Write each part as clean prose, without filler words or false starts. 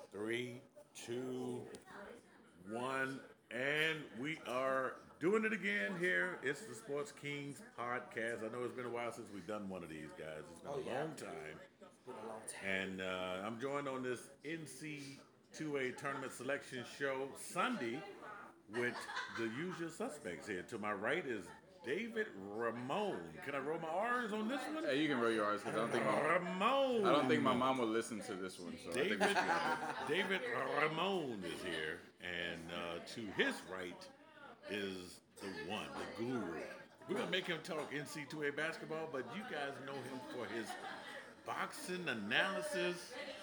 Three, two, one, and we are doing it again here. It's the Sports Kings podcast. I know it's been a while since we've done one of these, guys. It's been a long time. It's been a long time. And I'm joined on this NC2A tournament selection show Sunday with the usual suspects here. To my right is David Ramon. Can I roll my R's on this one? Hey, you can roll your R's because Ramon. I don't think my mom will listen to this one. So David, I think it's good. David Ramon is here, and to his right is the one, the guru. We're gonna make him talk NC2A basketball, but you guys know him for his boxing analysis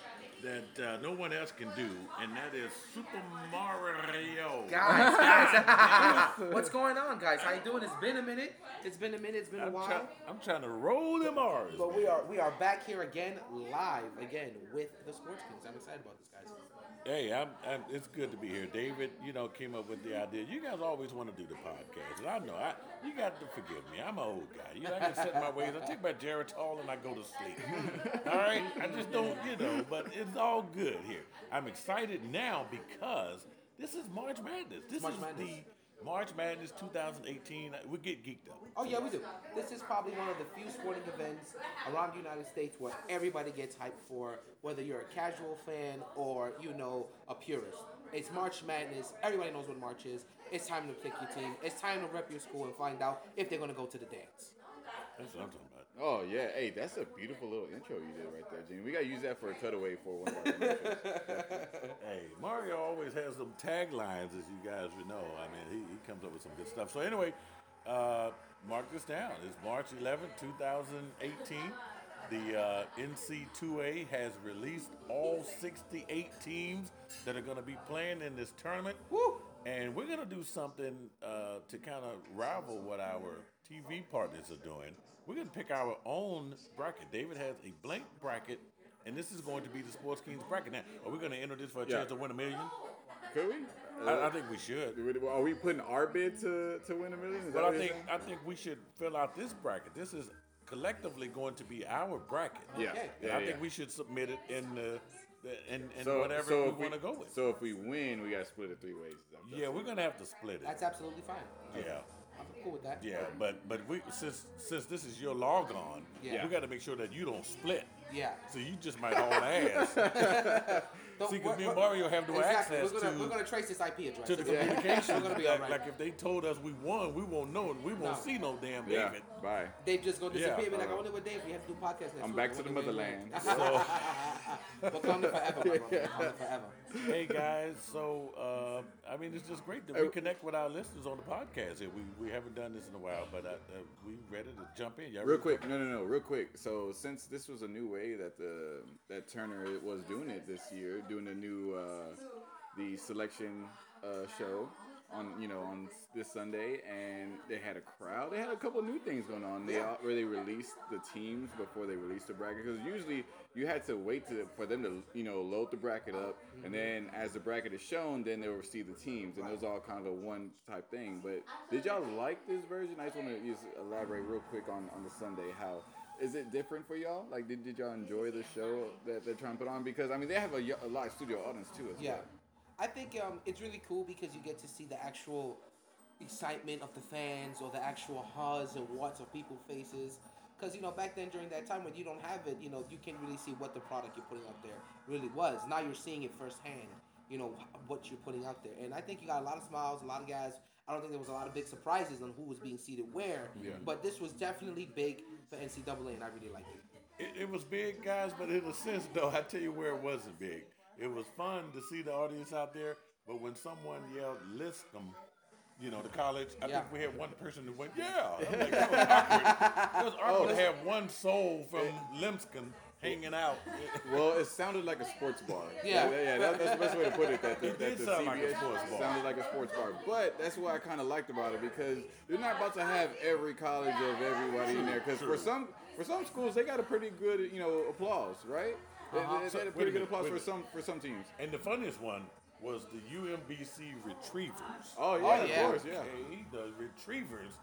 that no one else can do, and that is Super Mario. Guys, what's going on, guys? How you doing? It's been a minute. It's been a while. I'm trying to roll them R's. But man. we are back here again, live again with the Sports Kings. I'm excited about this, guys. Hey, it's good to be here. David, came up with the idea. You guys always want to do the podcast. And I know, you got to forgive me. I'm an old guy. I can set my ways. I take my Geritol and I go to sleep. All right? I just don't, but it's all good here. I'm excited now because this is March Madness. This March is Madness. the March Madness 2018. We get geeked up. Oh yeah, we do. This is probably one of the few sporting events around the United States where everybody gets hyped for, whether you're a casual fan or a purist. It's March Madness. Everybody knows what March is. It's time to pick your team. It's time to rep your school and find out if they're gonna go to the dance. That's what I'm talking about. Oh yeah, hey, that's a beautiful little intro you did right there, Gene. We gotta use that for a cutaway for one of our commercials. Hey, Mario always has some taglines, as you guys would know. I mean, he comes up with some good stuff. So anyway, mark this down. It's March 11th, 2018. The NC2A has released all 68 teams that are going to be playing in this tournament. Woo! And we're going to do something to kind of rival what our TV partners are doing. We're going to pick our own bracket. David has a blank bracket, and this is going to be the Sports Kings bracket. Now, are we going to enter this for a chance to win $1 million? Could we? I think we should. Are we putting our bid to win $1 million? Is that But what you're saying? I think we should fill out this bracket. This is collectively going to be our bracket. Yeah. Okay. And I think we should submit it in whatever we want to go with. So if we win, we gotta split it 3 ways. Is that what you're Yeah, we're gonna have to split it. That's absolutely fine. Yeah. I'm cool with that. Yeah, but we since this is your log on, Yeah. we got to make sure that you don't split. Yeah. So you just might haul ass. Don't- See, because me and we're- Mario have no exactly. access We're gonna trace this IP address. to the It's gonna be- communication. We're gonna be all right. Like if they told us we won, we won't know it. We won't No. see no damn Yeah. David. Bye. Dave just gonna disappear. Yeah. Be like, I wonder what Dave. We have to do podcast next I'm week. back I to the wonder where he motherland. went. But come to forever, my brother. Come to forever. Hey guys, so I mean it's just great to reconnect with our listeners on the podcast here. We haven't done this in a while, but we ready to jump in. Y'all Real ready? quick, no, real quick. So since this was a new way that Turner was doing it this year, doing the new the selection show on this Sunday, and they had a crowd. They had a couple of new things going on. Where they released the teams before they released the bracket, because usually you had to wait for them to load the bracket up, and then as the bracket is shown, then they'll see the teams, and it was all kind of a one type thing. But did y'all like this version? I just want to just elaborate real quick on the Sunday. How is it different for y'all? Like, did y'all enjoy the show that they're trying to put on? Because I mean, they have a live studio audience too as Yeah. well. I think it's really cool because you get to see the actual excitement of the fans or the actual hugs and what's of people's faces. Because, back then during that time when you don't have it, you can't really see what the product you're putting out there really was. Now you're seeing it firsthand, what you're putting out there. And I think you got a lot of smiles, a lot of guys. I don't think there was a lot of big surprises on who was being seated where. Yeah. But this was definitely big for NCAA, and I really liked it. It was big, guys, but in a sense, though, I tell you where it wasn't big. It was fun to see the audience out there, but when someone yelled Liscum, the college, I think we had one person who went, yeah. I'm like, that was awkward. It was awkward to have one soul from Limskin hanging out. Well, it sounded like a sports bar. Yeah. That's the best way to put it. It did sound like a sports bar. Sounded like a sports bar. But that's what I kind of liked about it, because they're not about to have every college of everybody in there. Because for some schools, they got a pretty good applause, right? They had a pretty good applause for some teams. And the funniest one was the UMBC Retrievers. Oh yeah, yeah. of course, yeah. Okay, the Retrievers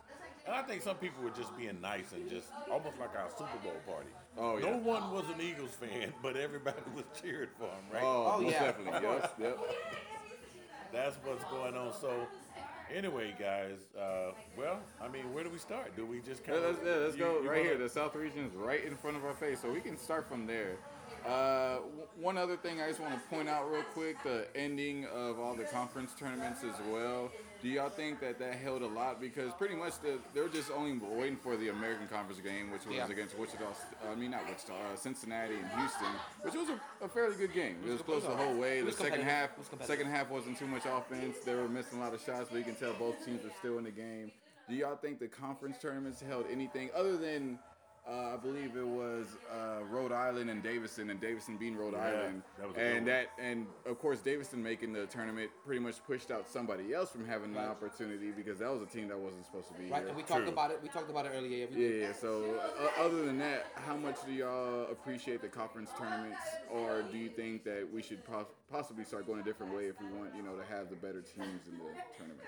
And I think some people were just being nice and just almost like our Super Bowl party. Oh, yeah. No one was an Eagles fan, but everybody was cheering for him, right? Oh, most yeah. definitely. Yep. That's what's going on. So, anyway, guys, well, I mean, where do we start? Do we just kind of... Let's go right here. The South region is right in front of our face, so we can start from there. One other thing I just want to point out real quick, the ending of all the conference tournaments as well. Do y'all think that held a lot? Because pretty much they're just only waiting for the American Conference game, which was against Cincinnati and Houston, which was a fairly good game. It was close the whole way. The second half wasn't too much offense. They were missing a lot of shots, but you can tell both teams are still in the game. Do y'all think the conference tournaments held anything other than I believe it was Rhode Island and Davidson being Rhode Island, that was a good one. and of course Davidson making the tournament pretty much pushed out somebody else from having an opportunity because that was a team that wasn't supposed to be Right, here. and we talked about it. We talked about it earlier. Yeah. So other than that, how much do y'all appreciate the conference tournaments, or do you think that we should possibly start going a different way if we want to have the better teams in the tournament?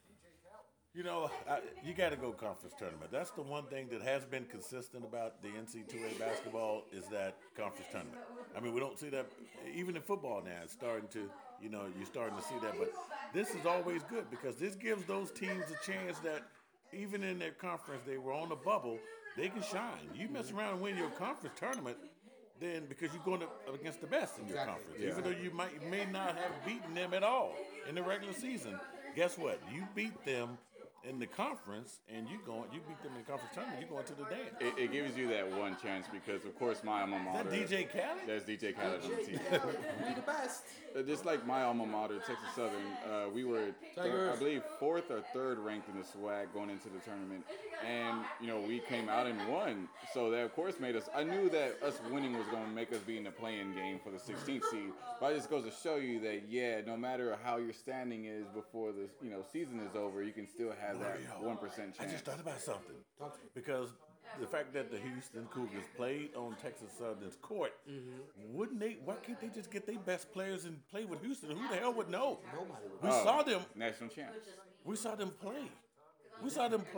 You got to go conference tournament. That's the one thing that has been consistent about the NC2A basketball is that conference tournament. I mean, we don't see that even in football now. It's starting to, you're starting to see that. But this is always good because this gives those teams a chance that even in their conference, they were on a bubble, they can shine. You mess around and win your conference tournament, then because you're going up against the best in your conference, even though you may not have beaten them at all in the regular season. Guess what? You beat them in the conference, and you beat them in the conference tournament, you're going to the dance. It gives you that one chance because, of course, my alma mater. Is that DJ Khaled? That's DJ Khaled on the team. We the best. Just like my alma mater, Texas Southern, we were, I believe, 4th or 3rd ranked in the SWAC going into the tournament, and we came out and won. So that, of course, made us. I knew that us winning was going to make us be in the play-in game for the 16th seed. But it just goes to show you that no matter how your standing is before the season is over, you can still have that 1% chance. I just thought about something because the fact that the Houston Cougars played on Texas Southern's court, why can't they just get their best players and play with Houston? Who the hell would know? Nobody would. We saw them. National champs. We saw them play. We saw them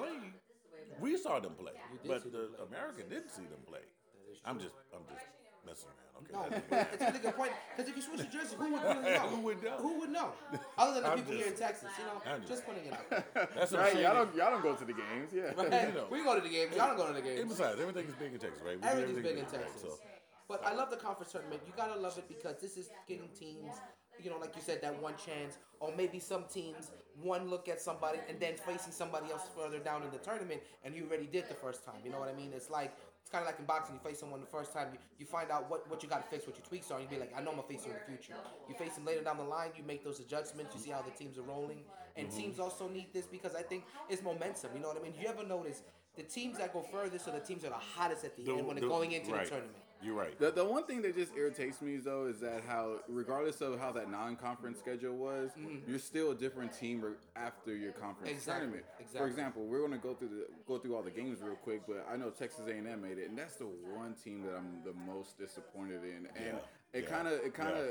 play. But the American didn't see them play. I'm just messing around. Okay. No, it's a really good point. Because if you switch the jersey, who would really know? Who would know? Other than the people here in Texas, just putting it out. That's what Right, I'm saying. y'all don't go to the games, yeah. Right? We go to the games. Y'all don't go to the And games. besides, everything is big in Texas, right? We do Everything's everything big in Texas. right? So, But I love the conference tournament. You gotta love it because this is getting teams, like you said, that one chance, or maybe some teams one look at somebody and then facing somebody else further down in the tournament, and you already did the first time. You know what I mean? It's kind of like in boxing. You face someone the first time, you find out what you got to fix, what your tweaks are, and you be like, I know I'm gonna face you in the future. You face them later down the line, you make those adjustments, you see how the teams are rolling, and teams also need this because I think it's momentum. You know what I mean? You ever notice the teams that go furthest are the teams that are hottest at the end when they're going into the tournament. You're right. The one thing that just irritates me though is that how, regardless of how that non-conference schedule was, you're still a different team after your conference tournament. Exactly. For example, we're going to go through all the games real quick, but I know Texas A&M made it, and that's the one team that I'm the most disappointed in. And it kind of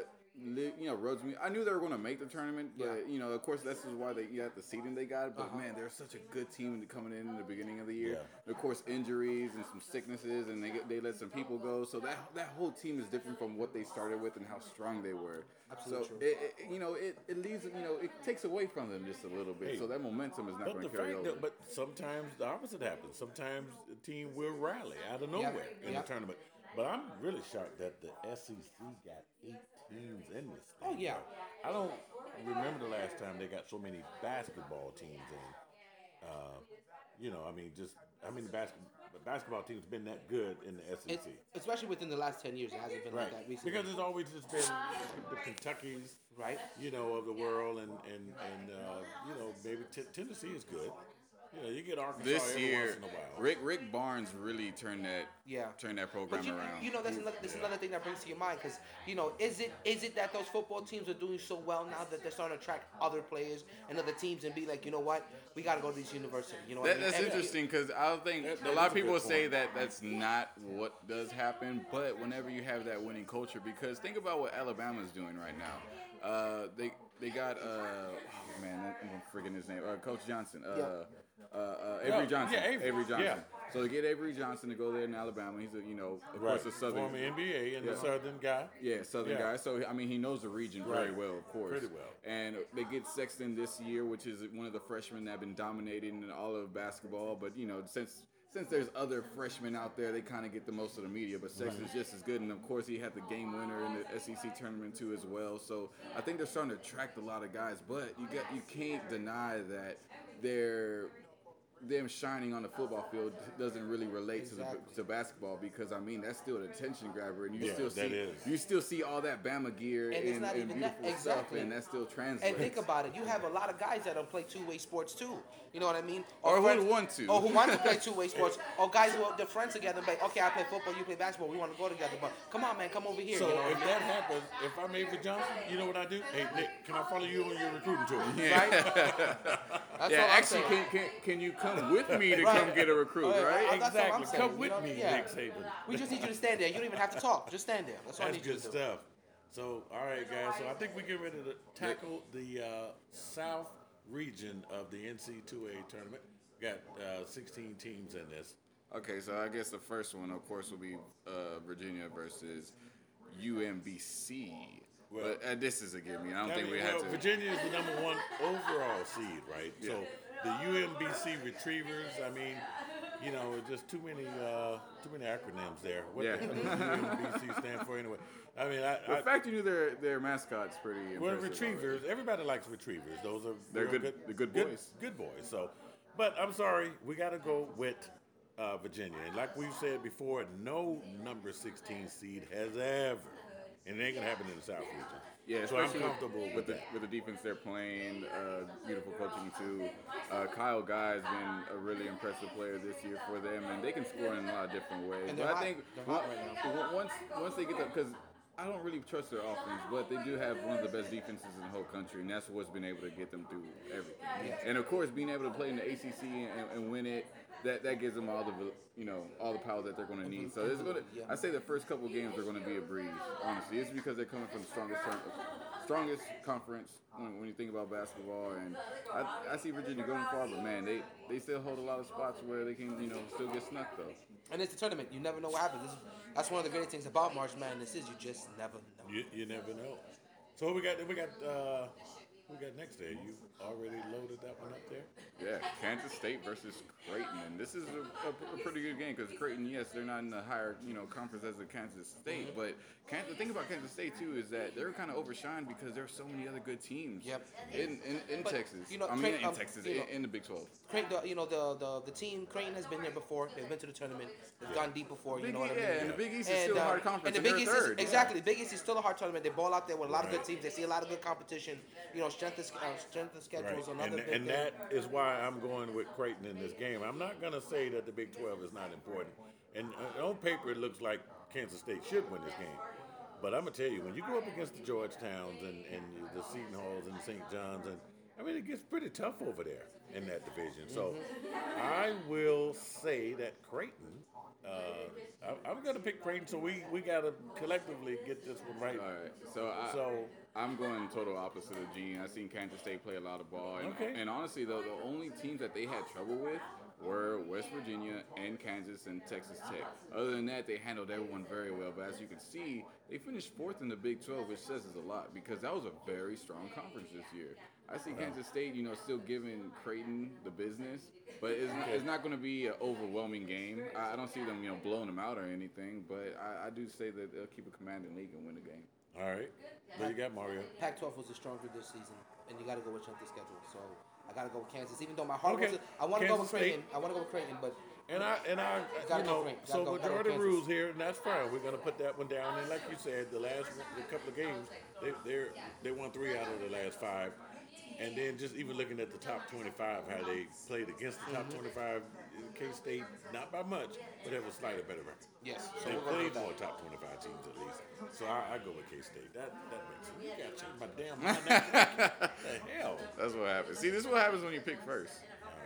rubs me. I knew they were going to make the tournament, but of course, this is why they got the seeding they got. But man, they're such a good team coming in the beginning of the year. Yeah. Of course, injuries and some sicknesses, and they let some people go. So that whole team is different from what they started with and how strong they were. Absolutely so true. it leaves it takes away from them just a little bit. So that momentum is not going to carry over. But sometimes the opposite happens. Sometimes the team will rally out of nowhere in the tournament. But I'm really shocked that the SEC got 8 teams in this thing. Oh, yeah. I don't remember the last time they got so many basketball teams in. The basketball team's been that good in the SEC. Especially within the last 10 years. It hasn't been like that recently. Because it's always just been the Kentuckys, right? Of the world, and maybe Tennessee is good. You get Arkansas this every year, once in a while. Rick Barnes really turned that program around. That's another thing that brings to your mind because is it that those football teams are doing so well now that they're starting to attract other players and other teams and be like, you know what, we got to go to this university. That's interesting because I think a lot of people say that that's not what does happen, but whenever you have that winning culture, because think about what Alabama's doing right now. They got oh man, I'm forgetting his name. Coach Johnson. Yeah. Avery Johnson. yeah, Avery. Johnson. Yeah. So they get Avery Johnson to go there in Alabama. He's of course a Southern. Former NBA and Yeah. the Southern guy. Yeah, Southern Yeah. guy. So I mean, he knows the region very Right. well, of course. Pretty well. And they get Sexton this year, which is one of the freshmen that have been dominating in all of basketball. But since there's other freshmen out there, they kind of get the most of the media. But Sexton's just as good, and of course he had the game winner in the SEC tournament too as well. So I think they're starting to attract a lot of guys. But you can't deny that them shining on the football field doesn't really relate to basketball, because I mean that's still an attention grabber, and you still see all that Bama gear And it's not and even that- beautiful stuff, exactly. and that still translates. And think about it. You have a lot of guys that don't play two-way sports too. You know what I mean? Or who friends- want to. Or who want to play two-way sports. Or guys who are they're friends together. Like, okay, I play football, you play basketball. We want to go together. But come on, man, come over here. So you know what if I mean? that happens, if I'm Avery Johnson, you know what I do? Hey Nick, can I follow you on your recruiting tour? Right? That's Yeah, all I'm actually, saying. can you come with me to Right. come get a recruit, Oh, yeah, right? that's what I'm Exactly. saying, Come you with know? me, Yeah. Nick Saban. We just need you to stand there. You don't even have to talk. Just stand there. That's all I That's need you good to do. stuff. So, all right, guys. So I think we get ready to tackle the South region of the NC2A tournament. We got 16 teams in this. Okay, so I guess the first one, of course, will be Virginia versus UMBC. Well- but this is a gimme. I don't I think mean, we have well, to. Virginia is the #1 overall seed, right? Yeah. So the UMBC Retrievers. I mean, just too many acronyms there. What Yeah. the hell does UMBC stand for anyway? I mean, The fact you knew their mascot's pretty impressive. well, already. retrievers. Everybody likes retrievers. Those are They're real good- they're good boys. Good boys. So, but I'm sorry, we got to go with Virginia. And like we've said before, no number 16 seed has ever, and it ain't gonna happen in the South region. Yeah, so I'm especially comfortable with that. with the defense they're playing. Beautiful coaching too. Kyle Guy has been a really impressive player this year for them, and they can score in a lot of different ways. And But they're I hot. think They're hot right once they get that, because I don't really trust their offense, but they do have one of the best defenses in the whole country, and that's what's been able to get them through everything. And of course, being able to play in the ACC and win it, that gives them all the power that they're going to need. So I say the first couple games are going to be a breeze. Honestly, it's because they're coming from the strongest conference when you think about basketball, and I see Virginia going far, but man, they still hold a lot of spots where they can still get snuck though. And it's a tournament. You never know what happens. That's one of the great things about March Madness is you just never know. You never know. So we got next day. You already loaded that one up there? Yeah, Kansas State versus Creighton, and this is a pretty good game because Creighton, yes, they're not in the higher conference as the Kansas State, but the thing about Kansas State too is that they're kind of overshined because there's so many other good teams. Yep. In But, Texas. Creighton, in Texas, in the Big 12. Creighton, the team Creighton has been here before. They've been to the tournament. They've gone deep before. You know what I mean? Yeah, and the Big East is still a hard conference. And the Big East is third. exactly. The Big East is still a hard tournament. They ball out there with a lot of good teams. They see a lot of good competition. Strength of schedule is another big And thing. that is why I'm going with Creighton in this game. I'm not going to say that the Big 12 is not important. And on paper, it looks like Kansas State should win this game. But I'm going to tell you, when you go up against the Georgetowns and the Seton Halls and St. John's, it gets pretty tough over there in that division. So I will say that Creighton, I'm going to pick Creighton, so we got to collectively get this one right. All right, so I'm going total opposite of Gene. I've seen Kansas State play a lot of ball. And honestly, though, the only teams that they had trouble with were West Virginia and Kansas and Texas Tech. Other than that, they handled everyone very well. But as you can see, they finished 4th in the Big 12, which says a lot because that was a very strong conference this year. I see Kansas State, still giving Creighton the business, but it's not going to be an overwhelming game. I don't see them, blowing them out or anything, but I do say that they'll keep a commanding lead and win the game. All right. What you got, Mario? Pac-12 was the stronger this season, and you got to go with strength of schedule. So I got to go with Kansas, even though my heart Okay. was. I want to go with Kansas State. Creighton. I want to go with Creighton, but And I Gotta go Creighton. so Gotta go majority Kansas. rules here, and that's fine. We're gonna put that one down. And like you said, the couple of games, they won 3 out of the last 5. And then just even looking at the top 25, how they played against the top 25, K-State, not by much, but have a slightly better record. yes. So They we're going to played do more that. top 25 teams at least. So I go with K-State. That makes sense. You gotta change my damn mind. What the hell? That's what happens. See, this is what happens when you pick first. All right.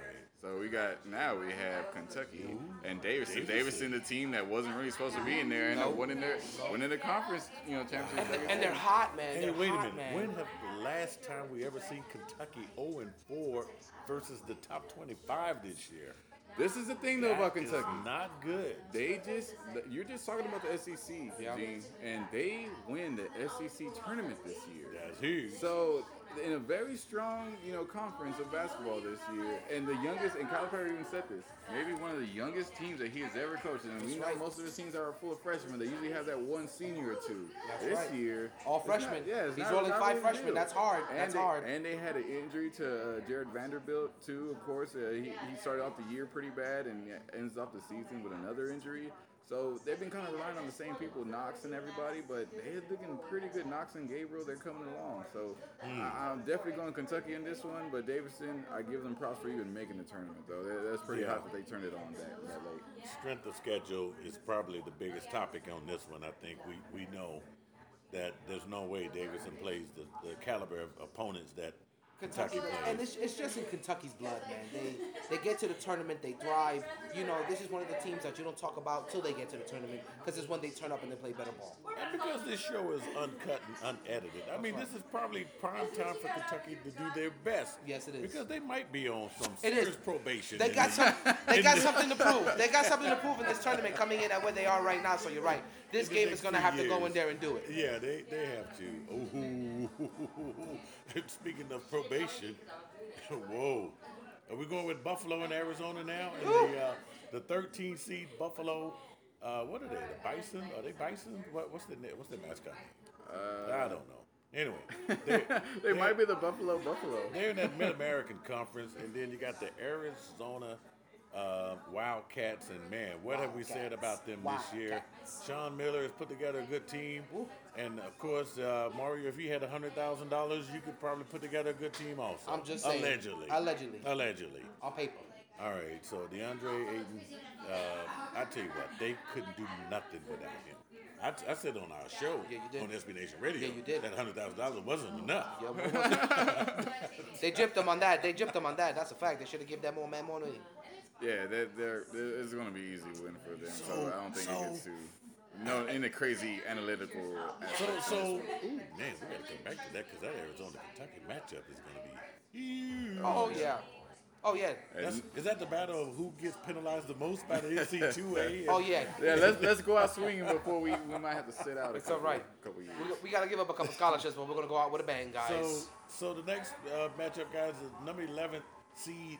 So we have Kentucky and Davidson. Davidson, the team that wasn't really supposed to be in there, and winning the conference, championship. And they're hot, man. Hey, They're wait a hot, minute. man. When have the last time we ever seen Kentucky 0-4 versus the top 25 this year? This is the thing though about Kentucky. Is not good. You're just talking about the SEC, Gene, and they win the SEC tournament this year. That's huge. So in a very strong, conference of basketball this year, and the youngest, and Calipari even said this, maybe one of the youngest teams that he has ever coached. And we know most of the teams are full of freshmen. They usually have that one senior or two. This year, all freshmen. He's rolling 5 freshmen. That's hard. And they had an injury to Jared Vanderbilt too. Of course, he started off the year pretty bad and ends off the season with another injury. So they've been kind of relying on the same people, Knox and everybody, but they're looking pretty good. Knox and Gabriel, they're coming along. So I'm definitely going Kentucky in this one, but Davidson, I give them props for even making the tournament, though. That's pretty hot that they turned it on that late. Strength of schedule is probably the biggest topic on this one. I think we know that there's no way Davidson plays the caliber of opponents that Kentucky plays. And it's just in Kentucky's blood, man. They get to the tournament, they thrive. This is one of the teams that you don't talk about till they get to the tournament, because it's when they turn up and they play better ball. And because this show is uncut and unedited, I mean, this is probably prime time for Kentucky to do their best. Yes, it is. Because they might be on some serious probation. They got something to prove. They got something to prove in this tournament coming in at where they are right now. So you're right. This game is going to have to go in there and do it. Yeah, they have to. Ooh. Speaking of probation, whoa. Are we going with Buffalo and Arizona now? And the 13 seed Buffalo, what are they? The Bison? Are they Bison? What's their mascot name? I don't know. Anyway, they might be the Buffalo. They're in that Mid-American Conference, and then you got the Arizona Wildcats, and man, what have we said about them this year? Sean Miller has put together a good team, and of course, Mario, if you had $100,000, you could probably put together a good team also. I'm just saying. Allegedly. On paper. All right, so DeAndre Ayton, I tell you what, they couldn't do nothing without him. I said on our show, on SB Nation Radio, that $100,000 wasn't enough. They gypped them on that. That's a fact. They should have given that more money. Yeah, it's going to be easy win for them. So I don't think it gets to in a crazy analytical aspect. So, ooh, man, we got to come back to that because that Arizona-Kentucky matchup is going to be huge. Oh yeah. Is that the battle of who gets penalized the most by the NC2A? Oh yeah. Yeah, let's go out swinging before we might have to sit out. It's all right. Couple years. We got to give up a couple scholarships, but we're gonna go out with a bang, guys. So the next matchup, guys, is number 11 seed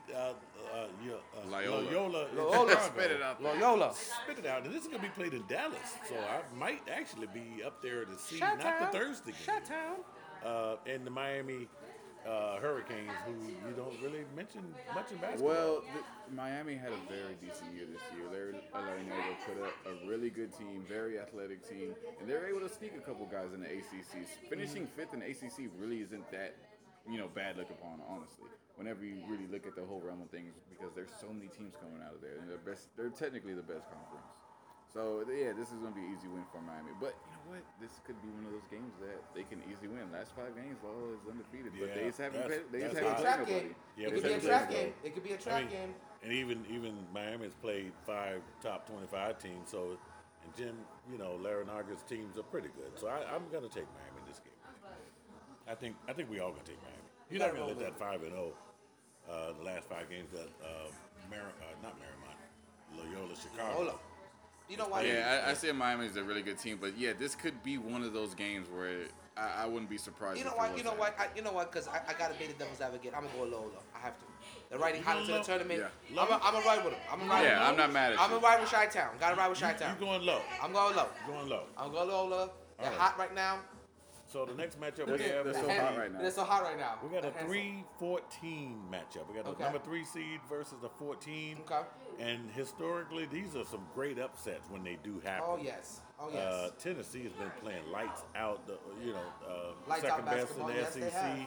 Loyola. Spit it out. Loyola. Spit it out. And this is gonna be played in Dallas, so I might actually be up there to see not the Thursday game. Chi-town. And the Miami Hurricanes, who you don't really mention much in basketball. Well, Miami had a very decent year this year. They're allowing to put up a really good team, very athletic team, and they're able to sneak a couple guys in the ACC. Finishing fifth in the ACC really isn't that, bad look upon, honestly. Whenever you really look at the whole realm of things, because there's so many teams coming out of there, and they're technically the best conference. So, yeah, this is going to be an easy win for Miami. But you know what? This could be one of those games that they can easily win. Last 5 games, Loyola is undefeated. But they just haven't played nobody. It could be a trap game. It could be a trap game. And even Miami's played 5 top 25 teams. So, and Jim, Larinaga's teams are pretty good. So I'm going to take Miami in this game. I think we all going to take Miami. You're not going to let that 5-0, the last 5 games that not Marymount, Loyola Chicago. You know why? Yeah, I say Miami is a really good team, but yeah, this could be one of those games where I wouldn't be surprised. You know what? Because I got to be the devil's advocate. I'm gonna go Loyola. I have to. They're riding hot into the tournament. Yeah. I'm gonna ride with them. I'm not mad at you. I'm gonna ride with Chi-town. Gotta ride with Chi-town. You going low? I'm going low. Going low. I'm going Loyola. They're hot right now. So the next matchup we have they're so hot right now. They're so hot right now. We got a 3-14 matchup. We got the number 3 seed versus the 14. Okay. And historically, these are some great upsets when they do happen. Oh yes. Tennessee has been playing lights out. Lights second out best in the basketball. Yes, SEC.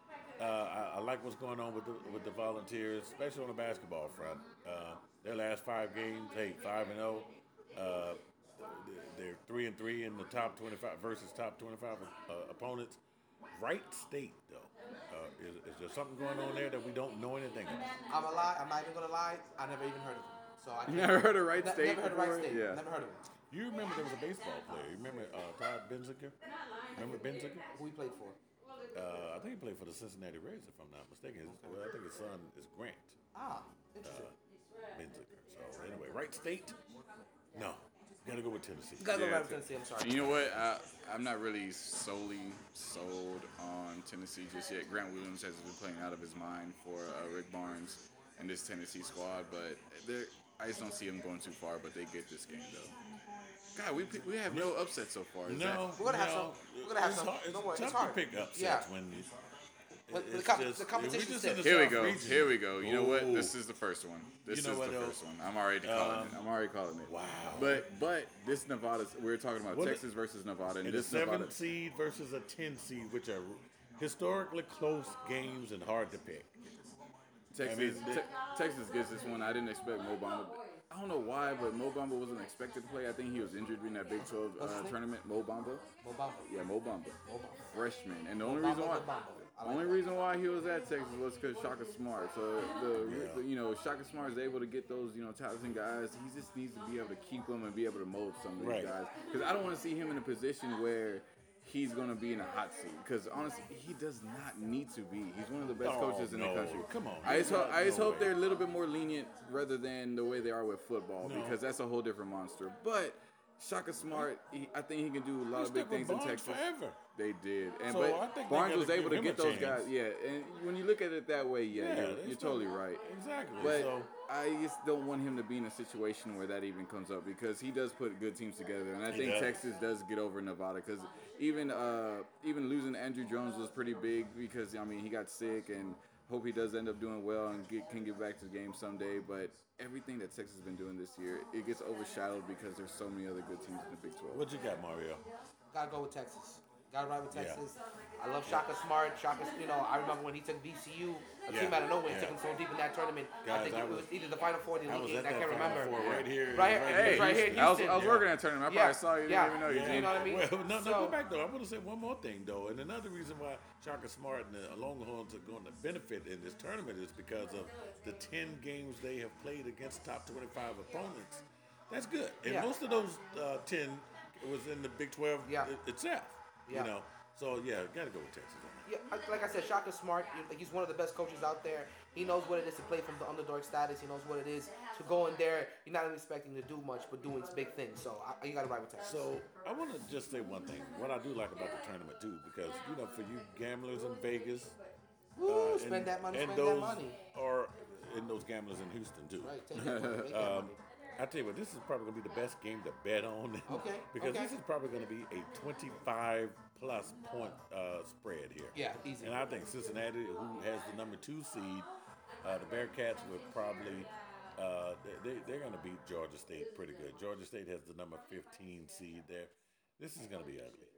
I like what's going on with the Volunteers, especially on the basketball front. Their last 5 games, 5-0. They're 3-3 in the top 25 versus top 25 opponents. Wright State, though. Is there something going on there that we don't know anything about? I'm not even gonna lie. I never even heard of him. So I You can't. never heard of Wright State? Never heard of Wright before? State. Yeah. Never heard of him. You remember there was a baseball player. You remember Todd Benziger? Remember Benziger? Who he played for? I think he played for the Cincinnati Reds, if I'm not mistaken. Well, I think his son is Grant Interesting. Benziger. So anyway, Wright State? No. Gotta go with Tennessee. You gotta go Yeah. back to Tennessee. I'm sorry. You know what? I'm not really solely sold on Tennessee just yet. Grant Williams has been playing out of his mind for Rick Barnes and this Tennessee squad, but I just don't see him going too far. But they get this game though. God, we have no upset so far. Is No, We're gonna have some. We're gonna have it's some. hard- Don't worry, It's it's tough hard. to pick upsets Yeah. when But the it's com- just, the competition's we just stiff. in the Here we South go. region. Here we go. You know what? Ooh. This is the first one. This You know is what, the though? first one. I'm already calling it. I'm already calling it. Wow. But this Nevada, we're talking about What Texas versus Nevada, and And a this Nevada. 7 seed versus a 10 seed, which are historically close games and hard to pick. Texas, I mean, Texas gets this one. I didn't expect Mo Bamba. I don't know why, but Mo Bamba wasn't expected to play. I think he was injured in that Big 12 tournament. Mo Bamba. Mo Bamba. Yeah, Mo Bamba. Mo Bamba. Freshman. And the only Mo reason Bamba, why. Mo Bamba. I like Only that. reason why he was at Texas was because Shaka Smart. So Shaka Smart is able to get those talented guys. He just needs to be able to keep them and be able to mold some of these Right. guys. Because I don't want to see him in a position where he's going to be in a hot seat. Because honestly, he does not need to be. He's one of the best Oh, coaches in the no. country. Come on. I just No hope way. they're a little bit more lenient rather than the way they are with football, No. because that's a whole different monster. But Shaka Smart, I think he can do a lot They of big stuck with things in Barnes Texas. forever. They did, and So I but think they Barnes gotta was able give to him get a those chance. guys. Yeah, and when you look at it that way, you're there's totally no- right. Exactly. But so I just don't want him to be in a situation where that even comes up, because he does put good teams together, and I He think does. Texas does get over Nevada, because even losing Andrew Jones was pretty big, because he got sick, and hope he does end up doing well and can get back to the game someday. But everything that Texas has been doing this year, it gets overshadowed because there's so many other good teams in the Big 12. what you got, Mario? Gotta go with Texas. Gotta ride with Yeah. Texas. I love Shaka Smart. Shaka's, I remember when he took VCU, a team Yeah. out of nowhere, Yeah. took him so deep in that tournament. Guys, I think I it was was- either the Final Four or the I was Elite Eight. at I that can't Final remember. Four right here. Right here. Hey, It's right here in I was Houston. working at that tournament. I Yeah. probably saw you. Yeah. Didn't even know you Yeah. did. You know what I mean? Well, no, So- go back though. I want to say one more thing though, and another reason why Shaka Smart and the Longhorns are going to benefit in this tournament is because of the 10 games they have played against top 25 opponents. That's good, and Yeah. most of those 10 was in the Big 12 Yeah. itself. Yeah. So yeah, gotta go with Texas on that. Yeah, like I said, Shaka Smart, he's one of the best coaches out there. He knows what it is to play from the underdog status. He knows what it is to go in there. You're not even expecting to do much, but doing big things. So you got to ride with Texas. So I want to just say one thing. What I do like about the tournament too, because for you gamblers in Vegas, Woo, spend that money, and spend those that money. or in those gamblers in Houston too. Right, take that money, make that money. I tell you what, this is probably gonna be the best game to bet on. Okay, because okay. this is probably gonna be a 25 plus point spread here. Yeah, easy. And I think Cincinnati, who has the number 2 seed, the Bearcats will probably they're gonna beat Georgia State pretty good. Georgia State has the number 15 seed there. This is gonna be ugly.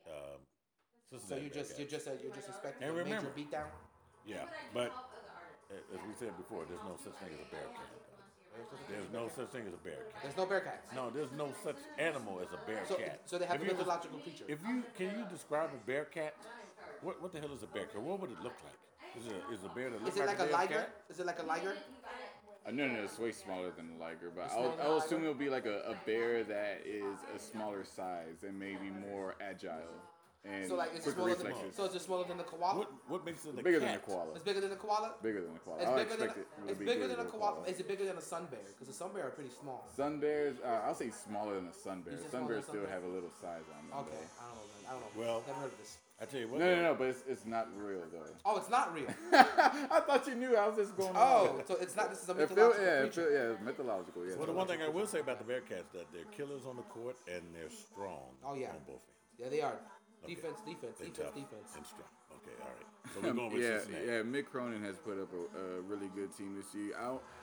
So Cincinnati you're Bearcats. just expecting And a major remember- beatdown. Yeah, but as we said before, there's no such thing as a Bearcat. There's no such thing as a Bearcat. There's no Bearcats. No, there's no such animal as a Bearcat. So they have If a you just- mythological creature. Can you describe a Bearcat? What the hell is a Bearcat? What would it look like? Is a bear that looks Is it like a Bearcat? liger? Is it like a liger? No, it's way smaller than a liger, but It's smaller than a I'll liger? assume it'll be like a bear that is a smaller size and maybe more agile and So like it's quicker smaller than reflexes. so it's just smaller than the koala. What makes it a Bigger cat? than a koala. It's bigger than the koala. Bigger than a koala. It's I bigger than expect it to it's be bigger than a koala. Is it bigger than a sun bear? Because a sun bear are pretty small. Sun bears, I'll say smaller than a sun bear. You say Sun smaller bears than still sun bear? have a little size on them. Okay, though. I don't know. Man. I don't know. Well- Never heard of this. I tell you what. No, but it's not real though. Oh, it's not real. I thought you knew. I was just going. Oh, so it's not. This is a mythological creature. yeah, mythological. Yeah. Well, the one thing I will say about the Bearcats that they're killers on the court and they're strong. Oh, yeah. On both ends. Yeah, they are. Okay. Defense. They're tough and strong. Okay, all right. So we're going with Cincinnati. Mick Cronin has put up a really good team this year.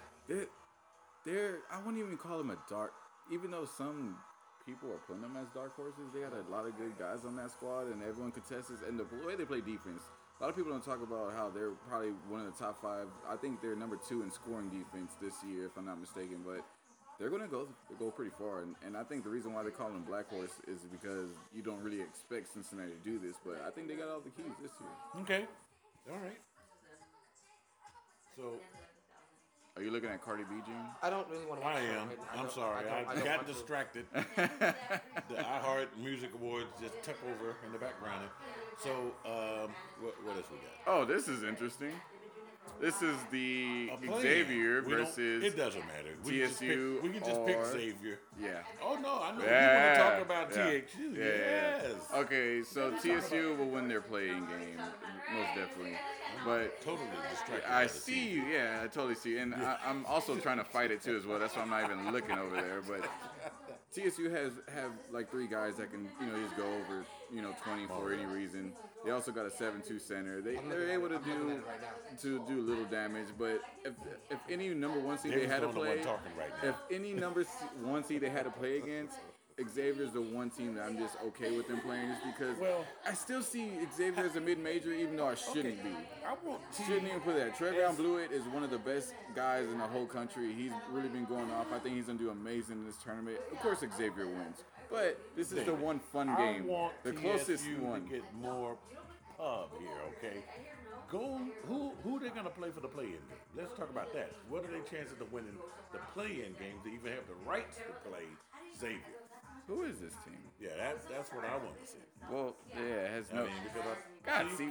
I wouldn't even call them a dark, even though some people are putting them as dark horses. They got a lot of good guys on that squad, and everyone contests. And the way they play defense, a lot of people don't talk about how they're probably one of the top 5. I think they're number 2 in scoring defense this year, if I'm not mistaken. But they're gonna go pretty far, and I think the reason why they call them Black Horse is because you don't really expect Cincinnati to do this, but I think they got all the keys this year. Okay. All right. So Are you looking at Cardi B, Gene? I don't really want to watch I it. am. I'm don't- sorry. don't- I don't got want to. distracted. The iHeart Music Awards just took over in the background. So what else we got? Oh, this is interesting. This is the A play-in. Xavier We don't- versus It doesn't matter. TSU. We can just pick or- Xavier. Yeah. Oh no, I know Yeah, you want to talk about yeah. TXU. Yeah, Yes. Okay, so TSU will win their playing game, most definitely. But Totally distracted. I by the see team. you. Yeah, I totally see. And I'm also trying to fight it too as well. That's why I'm not even looking over there. But TSU have like 3 guys that can just go over 20 for any reason. They also got a 7-2 center. They're able to do little damage. But if any number 1 seed they David's had to the only one play, talking right now. if any number 1 seed they had to play against, Xavier's the one team that I'm just okay with them playing just because I still see Xavier as a mid-major even though I shouldn't be. I want Shouldn't even put that. Trevion Blewett is one of the best guys in the whole country. He's really been going off. I think he's going to do amazing in this tournament. Of course, Xavier wins. But this is the one fun game. I want The closest TSU one. to get more pub here, okay? Who they gonna play for the play-in game? Let's talk about that. What are their chances of winning the play-in game to even have the rights to play Xavier? Who is this team? Yeah, that's what I want to see. Well, yeah, it has I no. mean, because God, see.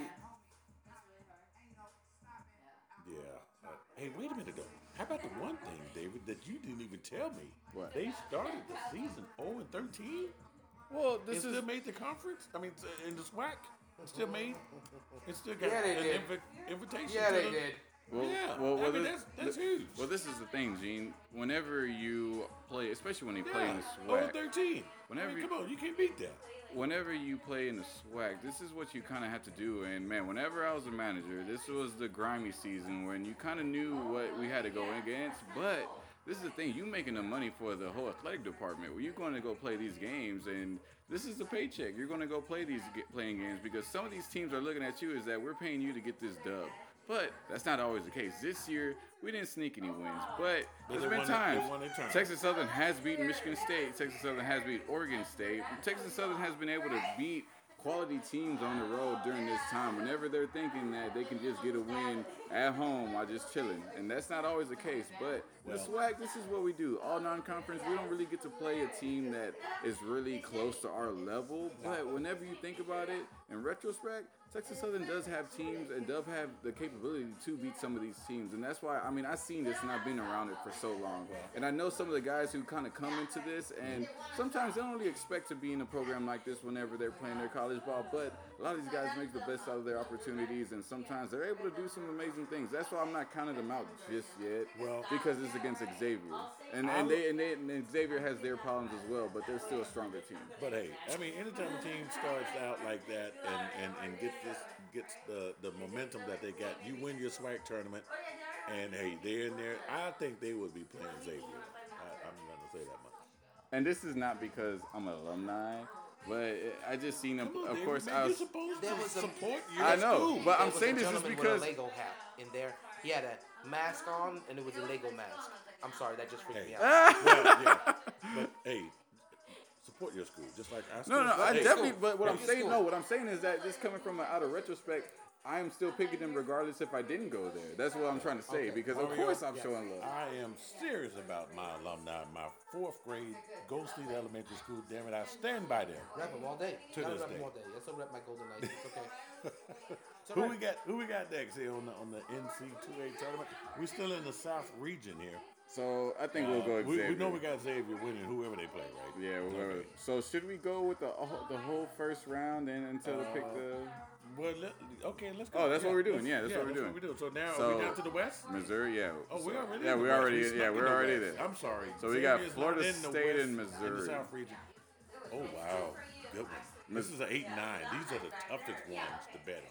Yeah. Hey, wait a minute though. How about the one thing, David, that you didn't even tell me? What? They started the season 0-13. Well, It this is. still made the conference. I mean, in the SWAC, it still made. It still got Yeah, they an did. invitation. Yeah, to they the, did. Well, Yeah, well, I mean, this- that's huge. Well, this is the thing, Gene. Whenever you play, especially when you play in Yeah, the SWAC, 0-13. Whenever I mean, you- come on, you can't beat that. whenever you play in the SWAC, this is what you kind of have to do. And man, whenever I was a manager, this was the grimy season when you kind of knew what we had to go against. But this is the thing, you making the money for the whole athletic department. Where you're going to go play these games, and this is the paycheck. You're going to go play these playing games because some of these teams are looking at you as that we're paying you to get this dub. But that's not always the case. This year, we didn't sneak any wins, but there's they been won it- times. they won their turn. Texas Southern has beaten Michigan State. Texas Southern has beat Oregon State. Texas Southern has been able to beat quality teams on the road during this time whenever they're thinking that they can just get a win at home while just chilling. And that's not always the case. But the SWAC, this is what we do. All non-conference, we don't really get to play a team that is really close to our level. But whenever you think about it, in retrospect, Texas Southern does have teams and does have the capability to beat some of these teams. And that's why, I mean, I've seen this and I've been around it for so long. And I know some of the guys who kind of come into this, and sometimes they don't really expect to be in a program like this whenever they're playing their college ball. But a lot of these guys make the best out of their opportunities, and sometimes they're able to do some amazing things. That's why I'm not counting them out just yet, because it's against Xavier. And Xavier has their problems as well, but they're still a stronger team. But hey, I mean, anytime a team starts out like that and gets the momentum that they got, you win your SWAC tournament, and hey, they're in there. I think they would be playing Xavier. I'm gonna say that much. And this is not because I'm an alumni, but I just seen them. Come on, Of David, course, man, I you're was. supposed There to was a- support your I know, school. but There I'm was saying a this just gentleman because. with a Lego hat in there. He had a mask on, and it was a Lego mask. I'm sorry, that just freaked me out. Well, yeah. But hey, support your school, just like I. No, I hey, definitely. school. But what I'm It's saying, school. no, what I'm saying is that just coming from out of retrospect, I am still picking them regardless if I didn't go there. That's what I'm trying to say because of Mario, course I'm showing love. I am serious about my alumni. My 4th grade Gold State Elementary School. Damn it, I stand by them. Rep him all day. To Gotta this rep day. him all day. That's a rep my Golden Knights. It's okay. It's all Who right. we got next here on the NC2A tournament? We still in the South region here. So I think we'll go Xavier. We know we got Xavier winning whoever they play, right? Yeah, whoever. Okay. So should we go with the whole first round and until we pick the Well, let's go. Oh, that's what we're doing. Yeah, that's what we're doing. So now are So- we down to the West? Missouri? Yeah. Oh, we already. Yeah, in the we West. already. snuck Yeah, in we're the already West. there. I'm sorry. So we got Xavier's Florida not in the State West, and in the Missouri. South region. Oh wow, good one. This is an 8-9. These are the toughest ones to bet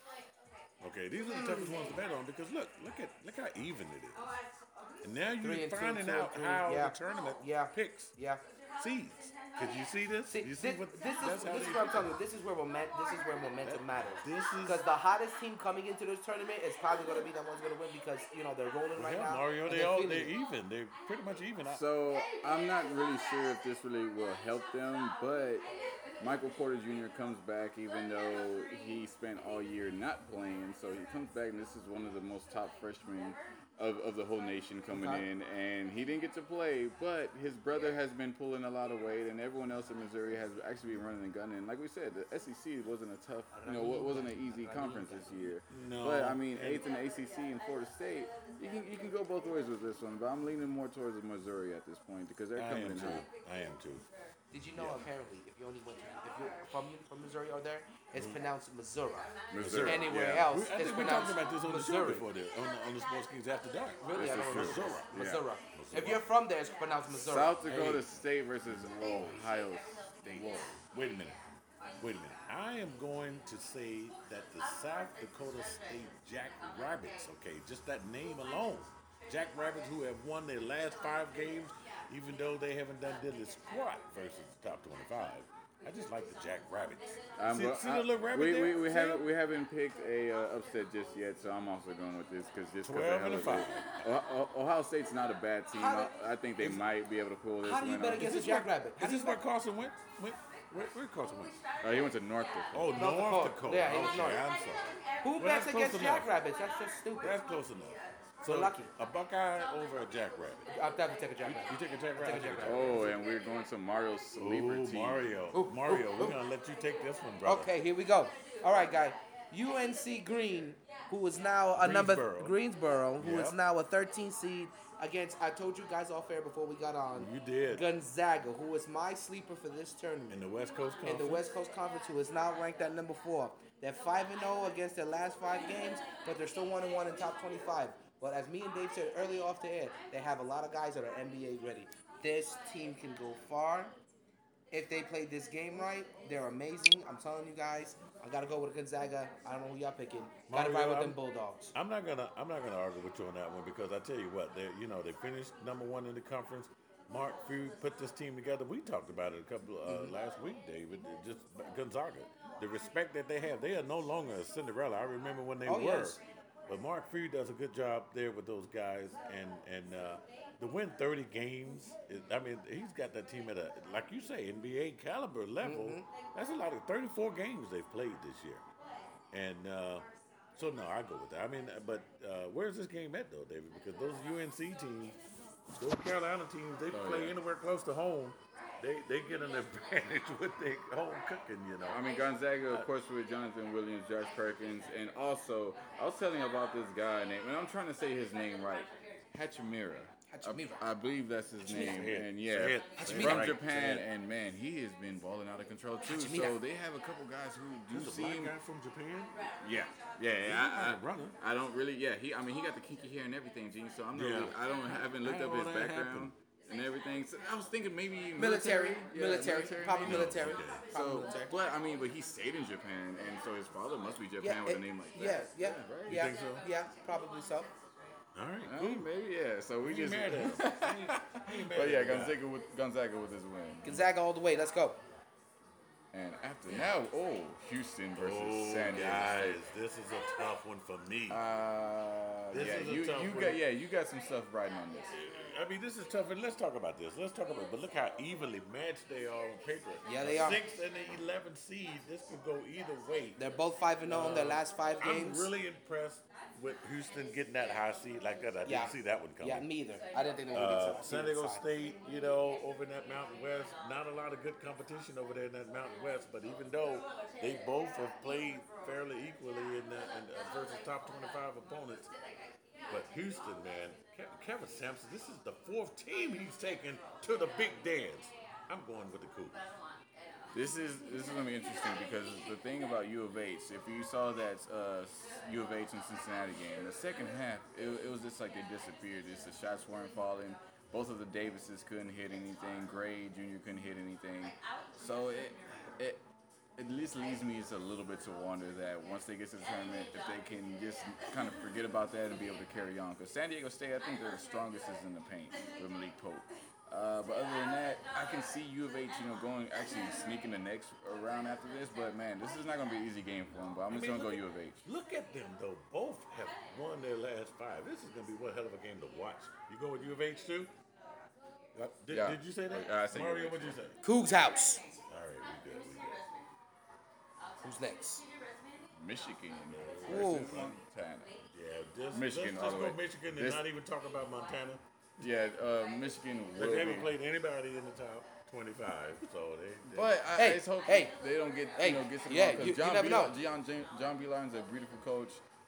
on. Okay, these are the toughest ones to bet on because look how even it is. And now 3 you're and 2, finding 2 out and 3. how Yeah. the tournament Yeah. picks Yeah. seeds. Could you see this? See, You see this, what? this that's is how this is they what I'm do telling it. you. This is where momentum matters. This is- Because the hottest team coming into this tournament is probably going to be the one's going to win because they're rolling right Yeah, now. Mario, and they're feeling it. even. They're pretty much even. So I'm not really sure if this really will help them, but Michael Porter Jr. comes back even though he spent all year not playing. So he comes back, and this is one of the most top freshmen of the whole nation coming in, and he didn't get to play, but his brother has been pulling a lot of weight, and everyone else in Missouri has actually been running and gunning. Like we said, the SEC wasn't a tough, wasn't an easy conference this year. No. But I mean, eighth in the ACC and Florida State, you can go both ways with this one. But I'm leaning more towards Missouri at this point because they're I coming am in too. hot. I am too. Did you know apparently if you're from Missouri or there, it's pronounced Missouri. Missouri, Anywhere yeah. else, I it's think we pronounced talked about this on the show Missouri. before, on the Sports Kings After Dark. Really, I don't know. Missouri. Missouri. If you're from there, it's pronounced Missouri. South Dakota State versus Ohio State. Whoa, wait a minute. I am going to say that the South Dakota State Jackrabbits, okay, just that name alone, Jackrabbits, who have won their last 5 games, even though they haven't done diddly squat versus the top 25. I just like the Jackrabbits. See the little rabbit there? We haven't picked a upset just yet, so I'm also going with this because 12 and a 5. Ohio State's not a bad team. I think they might be able to pull this How do you one bet off. against a Jackrabbit? Is this where Carson went? Where Carson went? He went to North Dakota. Oh, North Dakota. Yeah, he was Okay, North. I'm sorry. Who Well, bets that's close against enough. Jackrabbits? That's just stupid. That's close enough. So lucky. A Buckeye over a Jackrabbit. I'll definitely take a Jackrabbit. You take a Jackrabbit? I'll take a Jackrabbit. Oh, and we're going to Mario's sleeper Ooh, team. Mario, we're gonna let you take this one, brother. Okay, here we go. All right, guy. UNC Green, who is now a Greensboro, who is Yep. now a 13 seed against. I told you guys off air before we got on. You did. Gonzaga, who is my sleeper for this tournament. In the West Coast In Conference. the West Coast Conference, who is now ranked at number 4. They're 5-0 against their last 5 games, but they're still 1-1 in top 25. But as me and Dave said earlier off the air, they have a lot of guys that are NBA ready. This team can go far if they play this game right. They're amazing. I'm telling you guys. I gotta go with Gonzaga. I don't know who y'all picking. Gotta Mario, ride with them Bulldogs. I'm not gonna argue with you on that one because I tell you what, they finished number 1 in the conference. Mark Few put this team together. We talked about it a couple last week, David. Just Gonzaga, the respect that they have. They are no longer a Cinderella. I remember when they were. Yes. But Mark Few does a good job there with those guys, and to win 30 games, he's got that team at a, like you say, NBA caliber level. That's a lot of 34 games they've played this year, and so no, I go with that. But where's this game at though, David? Because those UNC teams, those Carolina teams, they play anywhere close to home. They get an advantage with their home cooking, Gonzaga, of course, with Jonathan Williams, Josh Perkins, and also, I was telling you about this guy named, and I'm trying to say his name right, Hachimura. I believe that's his name, and from Japan, and man, he has been balling out of control too. So they have a couple guys who do There's a black seem, guy from Japan. I don't really, he got the kinky hair and everything, Gene. So I'm not Yeah. really, haven't looked How up his will that background. happen? And everything. So I was thinking maybe Military, probably maybe. military. Okay. Probably So, military. but he stayed in Japan, and so his father must be Japan with a name like yeah, that. yeah, right. yeah, think so? yeah, probably so. All right, I cool. mean, maybe, yeah. So we Ain't just. mad at him. Ain't mad But yeah, at the guy. Gonzaga with his win. Gonzaga all the way. Let's go. And after now, Houston versus San Diego. guys, State. this is a tough one for me. Yeah, is a you tough one. you got some stuff riding on this. This is tough, and let's talk about this. But look how evenly matched they are on paper. Yeah, they are. 6 and the 11 seed. This could go either way. They're both 5-0 in their last 5 games. I'm really impressed with Houston getting that high seed like that. I didn't see that one coming. Yeah, me either. I didn't think they would get San Diego State, over in that Mountain West, not a lot of good competition over there in that Mountain West. But even though they both have played fairly equally in versus top 25 opponents, but Houston, man, Kevin Sampson, this is the 4th team he's taken to the big dance. I'm going with the Cougs. This is gonna be interesting because the thing about U of H, if you saw that U of H and Cincinnati game, the second half it was just like they disappeared. Just the shots weren't falling. Both of the Davises couldn't hit anything. Gray Jr. couldn't hit anything. So at least leaves me just a little bit to wonder that once they get to the tournament, if they can just kind of forget about that and be able to carry on. Because San Diego State, I think they're the strongest is in the paint with Malik Pope. But other than that, I can see U of H, going actually sneaking the next round after this. But man, this is not going to be an easy game for them. But I'm just going to go U of H. Look at them though. Both have won their last 5. This is going to be one hell of a game to watch. You go with U of H too? Did you say that? I said Mario, U of H. what'd you say? Cougs house. All right, we good. Who's next? Michigan Ooh. versus Montana. Yeah, Michigan let's all the go way. Michigan and not even talk about Montana. Yeah, Michigan will They be. haven't played anybody in the top 25, so they But I Hey, just hope hey, they don't get hey, get to the yeah, ball, 'cause you John never know. John Beilein's a beautiful coach.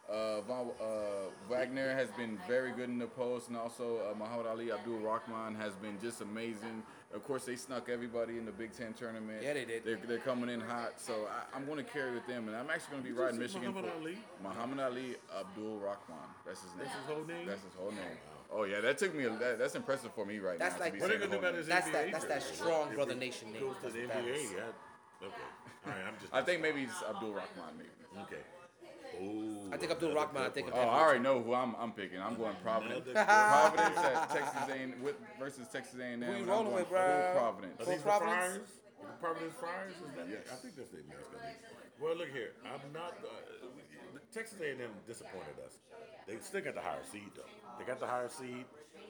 Wagner has been very good in the post, and also Muhammad Ali Abdul Rahman has been just amazing. Of course, they snuck everybody in the Big Ten tournament. Yeah, they did. They're coming in hot, so I'm going to carry with them, and I'm actually going to be riding Michigan. Muhammad Ali Abdul Rahman. That's his name. That's his whole name? That's his whole name. Oh yeah, that took me. That's impressive for me right That's now. like- to be What are saying they the going to do whole about name. his NBA? That's that jersey? strong If brother he nation name. Goes to That's the what that NBA. is. Okay. All right, I'm just. I think maybe it's Abdul Rahman. Maybe. Okay. Ooh, I think Abdul another Rahman, I good think one. Oh, I already know who I'm picking. I'm going Providence. Another good Providence at Texas A&M versus Texas A&M. Who you and rolling I'm with, going bruh? Providence. Are Full these the Providence? Friars? The Providence Friars? Is that Yes. I think that's the mascot. Well, look here. I'm not. Texas A&M disappointed us. They still got the higher seed though. They got the higher seed.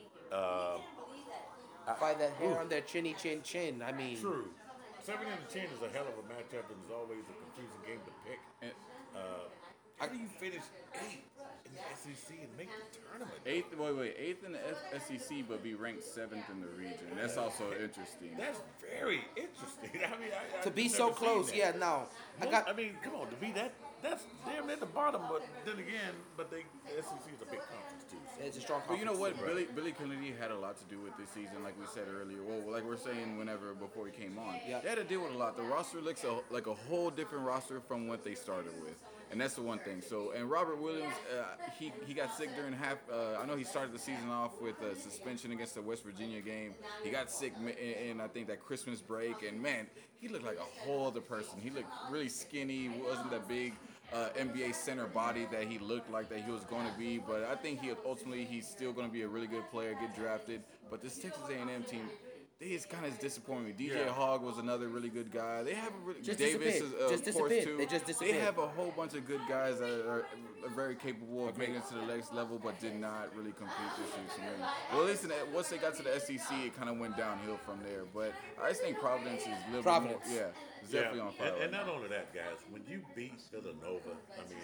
By that hair on their chinny chin chin. I mean, True. 7 and 10 is a hell of a matchup, and it's always a confusing game to pick. And How do you finish 8th in the SEC and make the tournament? eighth in the SEC, but be ranked 7th in the region. That's also interesting. That's very interesting. I mean, to be I've so never seen close, that. yeah, no. I mean, come on, to be that's damn near the bottom, but then again, the SEC is a big conference too. So. It's a strong But you know what? conference. Billy Kennedy had a lot to do with this season, like we said earlier. Well, like we're saying before he came on. Yeah. They had to deal with a lot. The roster looks like a whole different roster from what they started with. And that's the one thing. So, and Robert Williams, he got sick during half. I know he started the season off with a suspension against the West Virginia game. He got sick in I think that Christmas break, and man, he looked like a whole other person. He looked really skinny. Wasn't that big NBA center body that he looked like that he was going to be. But I think he's still going to be a really good player, get drafted. But this Texas A&M team, they just kind of disappointing me. DJ Hogg was another really good guy. They have a really Just Davis disappeared. is Just of course disappeared. too. They just disappeared. They have a whole bunch of good guys that are very capable of making it to the next level, but did not really compete this season. Well, listen, once they got to the SEC, it kind of went downhill from there. But I just think Providence is a little Providence. bit more. Yeah, it's definitely on fire. And right not now. only that, guys, when you beat Villanova, I mean,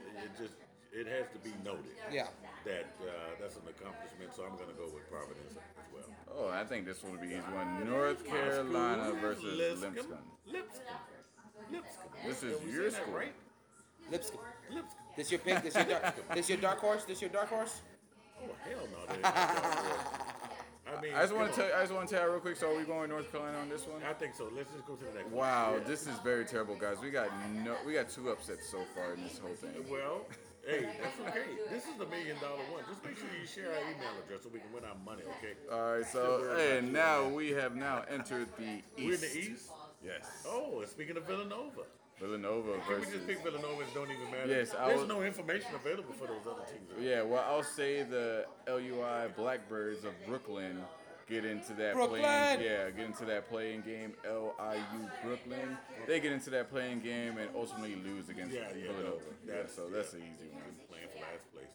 it has to be noted. Yeah. That that's an accomplishment. So I'm going to go with Providence as well. Oh, I think this will be his one. North Carolina versus Lipscomb. Lipscomb. This is Did we your say that school. right? Lipscomb. Lipscomb. This your pick? This your dark horse? This your dark horse? Oh hell no! That ain't dark horse. I mean, I just want come to on. tell you real quick. So are we going North Carolina on this one? I think so. Let's just go to the next one. Wow, Yeah. this is very terrible, guys. We got 2 upsets so far in this whole thing. Well, hey, that's okay. This is the $1 million one. Just make sure you share our email address so we can win our money, okay? All right, so and now we have entered the East. We're in the East? Yes. Oh, and speaking of Villanova. Villanova Can we versus. just pick Villanova and don't even matter? Yes, I There's will- no information available for those other teams. Yeah, well, I'll say the LUI Blackbirds of Brooklyn get into that Brooklyn! get into that playing game. LIU Brooklyn. They get into that playing game and ultimately lose against Villanova. That's an easy one. Playing for last place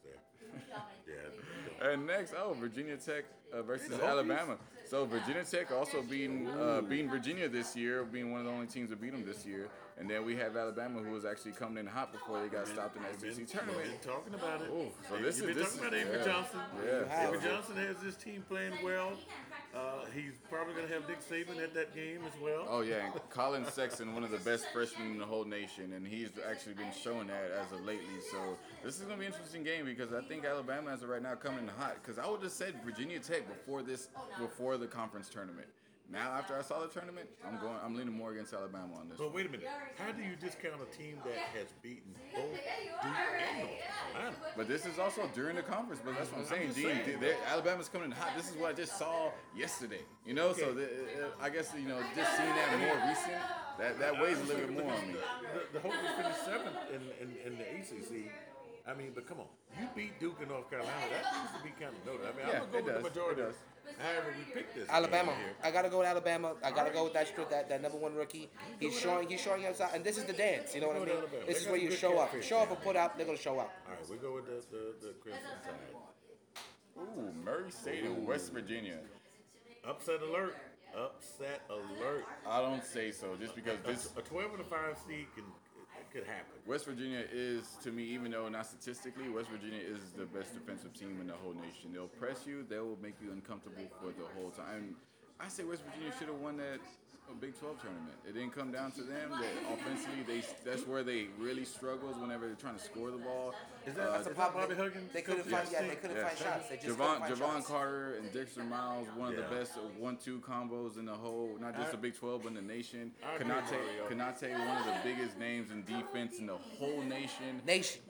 there. And next, Virginia Tech versus Alabama. So Virginia Tech also beating Virginia this year, being one of the only teams that beat them this year. And then we have Alabama, who was actually coming in hot before they got stopped in the SEC tournament. We've been talking about it. Oh, so Hey, this you've is- been this talking about is- Avery yeah. Johnson. Yeah. Avery Johnson has this team playing well. He's probably going to have Nick Saban at that game as well. Oh yeah, and Colin Sexton, one of the best freshmen in the whole nation, and he's actually been showing that as of lately. So this is gonna be an interesting game because I think Alabama as of right now coming in hot. Because I would have said Virginia Tech before the conference tournament. Now after I saw the tournament, I'm leaning more against Alabama on this. But wait a minute. How do you discount a team that has beaten both Duke and North Carolina? But But this is also during the conference. But that's what I'm saying, just Gene. saying. Alabama's coming in hot. This is what I just saw yesterday. You know, so I guess just seeing that more recent, that weighs a little bit more on me. The Hokies finished 7th in the ACC. I mean, but come on, you beat Duke in North Carolina. That needs to be kind of noted. I mean, I'm gonna go with the majority. However, we picked this. Alabama. Here. I gotta go with Alabama. I gotta go with that number one rookie. He's showing outside, and this is the dance. You know what I mean? Alabama. This is They where got you some show good up. catfish. Show up and put out. They're gonna show up. All right, we go with the Crimson side. Ooh, Murray State and West Virginia. Upset alert. Upset alert. I don't say so, just because this A 12 and a 5 seed could happen. West Virginia is, to me, even though not statistically, West Virginia is the best defensive team in the whole nation. They'll press you. They will make you uncomfortable for the whole time. I say West Virginia should have won that Big 12 tournament. It didn't come down to them. That offensively, that's where they really struggled whenever they're trying to score the ball. That's a Is that problem. Bobby Huggins? They couldn't find. Yeah, they couldn't find shots. They just couldn't find Javon shots. Carter and Dexter Miles, one of the Yeah. best 1-2 combos in the whole, not just the Big 12, but in the nation. I agree, Mario. Kanate, one of the biggest names in defense in the whole nation.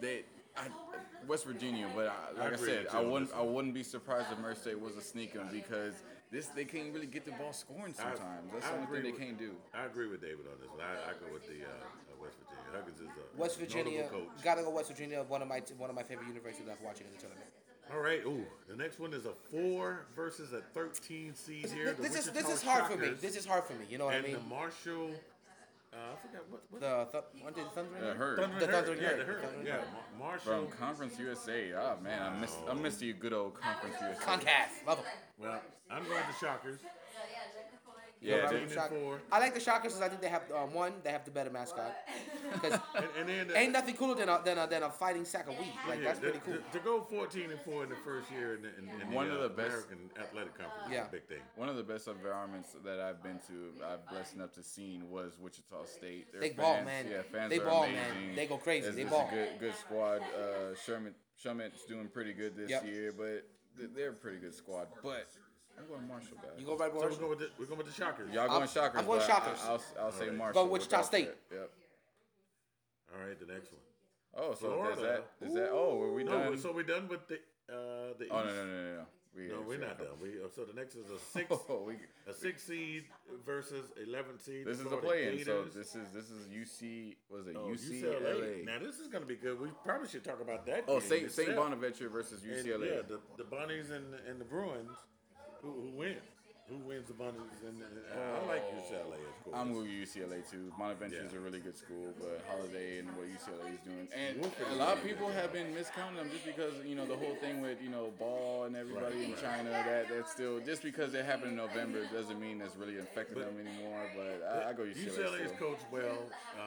West Virginia, but like I agree said, with you on this I wouldn't be surprised if Murray State was a sneaker because they can't really get the ball scoring sometimes. That's the only thing they can't do. I agree with David on this one. I go with the West Virginia. Huggins is a West Virginia. notable coach. Gotta go West Virginia. One of my favorite universities I've watching in the tournament. All right. Ooh, the next one is a 4 versus a 13 seed here. This is Wichita hard for me. Shockers This is hard for me. You know what I and mean? the Marshall. I forgot what. Aren't they the Thunder? Yeah, Herd. Thunder The and Thunder Herd. and Yeah, Herd. the Herd. The Thunder and Yeah, Herd. Marshall. From Conference USA. Oh man, I missed you good old Conference USA. Concaf. Love them. Well, I'm going to Shockers. Yeah, Thirteen they- and Shock- 4. I like the Shockers because I think they have they have the better mascot. Because And then ain't nothing cooler than a fighting sack of wheat. Like that's pretty cool. To go 14 and 4 in the first year in the One of the best- American Athletic Conference is Yeah. a big thing. One of the best environments that I've been to, I've blessed enough to seen was Wichita State. Their They fans, ball, man. Yeah, fans They are ball, amazing. man. They go crazy. They It's ball. a good squad. Shumet's doing pretty good this Yep. year, but they're a pretty good squad. But I'm going Marshall, guys. You go right, So boys. we're going with the Shockers. Y'all going Shockers? I'm going but Shockers. I'll say Marshall. Go Wichita without State. that. Yep. All right, the next one. Oh, so Florida. is that? Oh, were we No, done? so we're done with the East. Oh no. We're not done. So the next is a 6 Oh, a 6 seed versus 11 seed. this is the Florida play-in. So Gators. this is UC. Was it Oh, UCLA? Now this is going to be good. We probably should talk about that. Oh, game Saint itself. Bonaventure versus And, UCLA. yeah, the Bunnies and the Bruins. Who wins? Who wins the Bunnies? I like UCLA, of course. I'm with UCLA too. Bonaventure is Yeah. a really good school, but Holiday and what UCLA is doing, and Wolford a is lot of really people good. have been miscounting them just because the whole thing with Ball and everybody in China. That's still just because it happened in November doesn't mean that's really affecting them anymore. But I go UCLA. UCLA is still. coached well.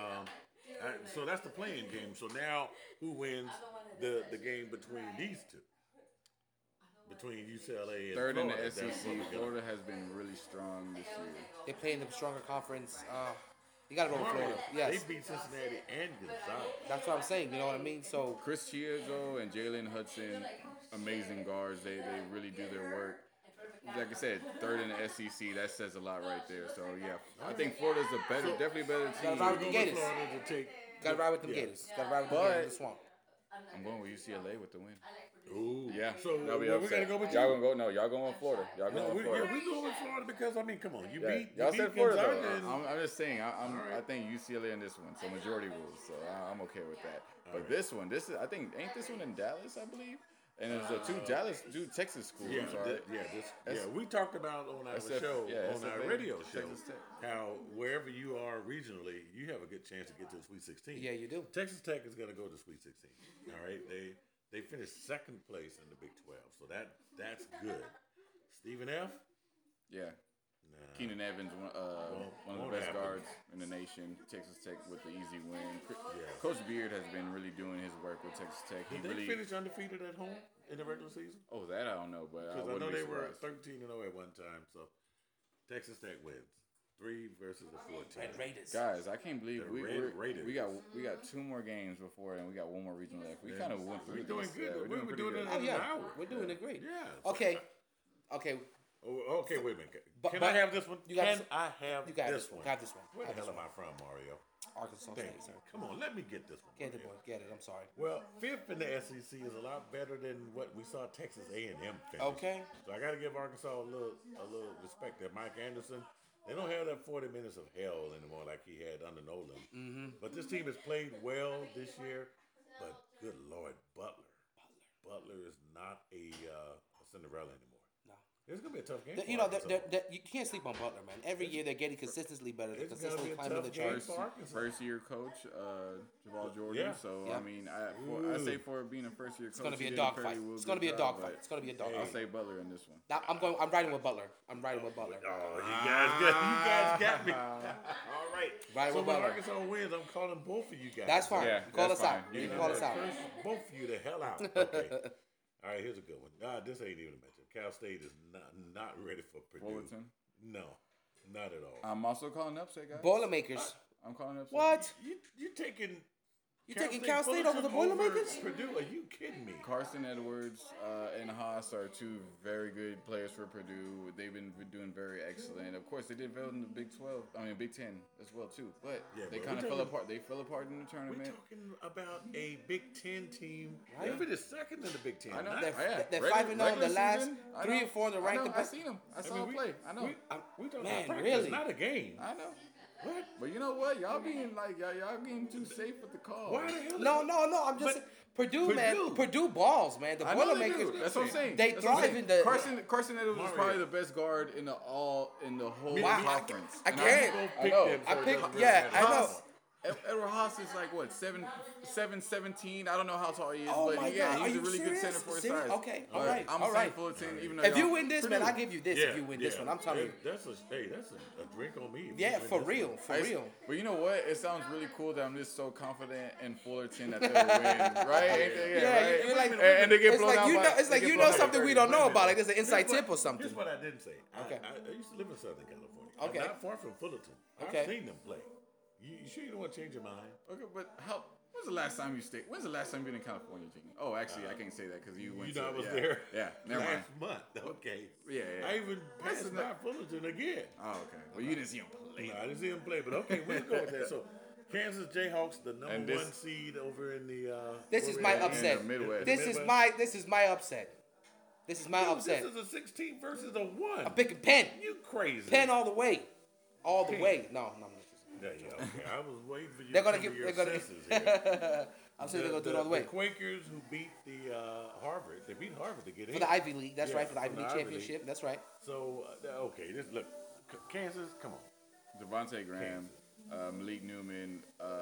So that's the playing game. So now who wins the game between these two? Between UCLA and Third in Florida. the That's where SEC. we go. Florida has been really strong this year. They play in the stronger conference. You gotta go with Florida, Florida. Yes, They beat Cincinnati and Gonzaga. that's what I'm saying. You know what I mean? So Chris Chiozzo and Jalen Hudson, amazing guards. They really do their work. Like I said, third in the SEC. That says a lot right there. So yeah, I think Florida's definitely a better team. Gotta ride with We're the going with Gators. Florida to take. gotta ride with them Yeah. Gators. Gotta ride with them But- Gators in the swamp. I'm going with UCLA with the win. Ooh. Yeah. So that'll be we upset. gotta go with y'all you. gonna go? No, y'all going with Florida. Y'all going No, with Florida. we go with Florida because I mean, come on, you Yeah, beat y'all you said beat Florida Gonzaga though. and- I'm just saying. I right. think UCLA in this one. So majority rules. So I'm okay with that. But right. this one, I think ain't this one in Dallas? I believe. And there's two Texas schools. Yeah, I'm sorry. we talked about on our SF show, yeah, on our SFA, radio show, Texas Tech. how wherever you are regionally, you have a good chance to get to the Sweet 16. Yeah, you do. Texas Tech is going to go to Sweet 16. All right, they finished second place in the Big 12, so that's good. Stephen F. Yeah. Nah. Keenan Evans, one of won't the best happen. guards in the nation. Texas Tech with the easy win. Yeah. Coach Beard has been really doing his work with Texas Tech. He Did they really. finish undefeated at home in the regular season? Oh, that I don't know, but I Because I wouldn't know be they were surprised. 13-0 at one time, so Texas Tech wins 3 versus the 14. Red Raiders. Guys, I can't believe The we Raiders. we got 2 more games before and we got 1 more regional left. We kind of went through We're doing this. good. Yeah, We're pretty doing good. it Oh in yeah, an hour. we're doing it great. Yeah. Okay. Oh, okay, wait a minute. But- Can but I have this one? you got Can this- I have You got this this one. one? Got this one. Where the Got hell this am I from, Mario? Arkansas Thank State, you. sir. Come on, let me get this one. Get it, here. boy. Get it. I'm sorry. Well, fifth in the SEC is a lot better than what we saw Texas A&M finish. Okay. So I got to give Arkansas a little respect there. Mike Anderson, they don't have that 40 minutes of hell anymore like he had under Nolan. Mm-hmm. But this team has played well this year. But good Lord, Butler is not a Cinderella anymore. No. It's gonna be a tough game. You know, you can't sleep on Butler, man. Every year they're getting consistently better. They're It's gonna consistently be a climbing the tough game charts. for Arkansas. First year coach, Jamal Jordan. Yeah. So Yeah. I mean, I say for being a first year coach, It's gonna be he a did dogfight. fairly It's gonna be a good job, dogfight. but It's gonna be a I'll dogfight. say Butler in this one. I'm riding with Butler. I'm riding with Butler. Oh, you guys got me. All right. Right So with when Butler. Arkansas wins, I'm calling both of you guys. That's fine. Yeah, Call that's us out. fine. You can And call us out. curse both of you the hell out. Okay. All right, here's a good one. This ain't even a mention. Cal State is not ready for Purdue. Fullerton. No, not at all. I'm also calling upset, guys. Boilermakers. I'm calling upset. What? You taking? You taking Cal State over the Fullerton Boilermakers? Purdue? Are you kidding me? Carson Edwards and Haas are two very good players for Purdue. They've been doing very excellent. Of course, they did well in the Big 12. I mean, Big 10 as well too. But Yeah, they but kind of we're fell talking- apart. They fell apart in the We're tournament. talking about a Big Ten team. Right. They're the second in the Big Ten. I know. not- They're Regular- 5-0 the regular last season, I 3 know. or 4 in the I ranked. know. I seen them. I saw them play. I know. We talking Man, about practice, really? not a game. I know. What? But you know what? Y'all being like y'all getting too safe with the call. Why the hell? No. I'm just Purdue, man. Purdue balls, man. The I know they do. Boilermakers. That's what I'm saying. They That's what I'm thrive saying. in the Carson Edwards was Mario. probably the best guard in the whole Wow. conference. I And can't. Both I picked know. them, so I it picked- doesn't really yeah, matter. I know. Haas, Edward Haas is like what 7'17". I don't know how tall he is, Oh but my yeah, God, are he's a you really serious? good center for his Serious? size. Okay, All all right, I'm all saying right. Fullerton, even though If you y'all- win this, man, I'll give you this. If you win this one, I'm telling you. That's a drink on me. if you Yeah, win for this real, one. for I- real. But you know what? It sounds really cool that I'm just so confident in Fullerton that they'll win, right? Ain't they? Yeah, right? you're like, and they get it's blown like out you by- know, it's they like get you blown know out by something we 30. don't know Wait a about. Like minute. there's an inside Here's tip or something. Here's what I didn't say. Okay. I used to live in Southern California. Okay. I'm not far from Fullerton. Okay. I've seen them play. You sure you don't want to change your mind? Okay, but how? When's the last time you stayed? When's the last time you've been in California, Gene? Oh, actually, I can't say that because you went. You know, to, I was yeah, there Yeah, never mind. last month. Okay. Yeah. I even What's passed the- by Fullerton again. Oh, okay. Well, you didn't see him play. No, I didn't see him play, but okay, we'll go with that. So, Kansas Jayhawks, the number And this- 1 seed over in the. This is over my in the upset. Midwest. This is my upset. This is my Dude, upset. This is a 16 versus a 1. I'm picking Penn. You crazy? Penn all the way. All the Penn. way. No. I'm just- Yeah, okay. I was waiting for you They're to gonna come give. to your They're gonna. senses here. I'm saying they're gonna do it all the way. The Quakers who beat the Harvard. They beat Harvard to get in. For the Ivy League, that's Yeah, right. For the from Ivy the League Ivy championship, League. that's right. So okay, look, Kansas, come on. Devontae Graham, Malik Newman,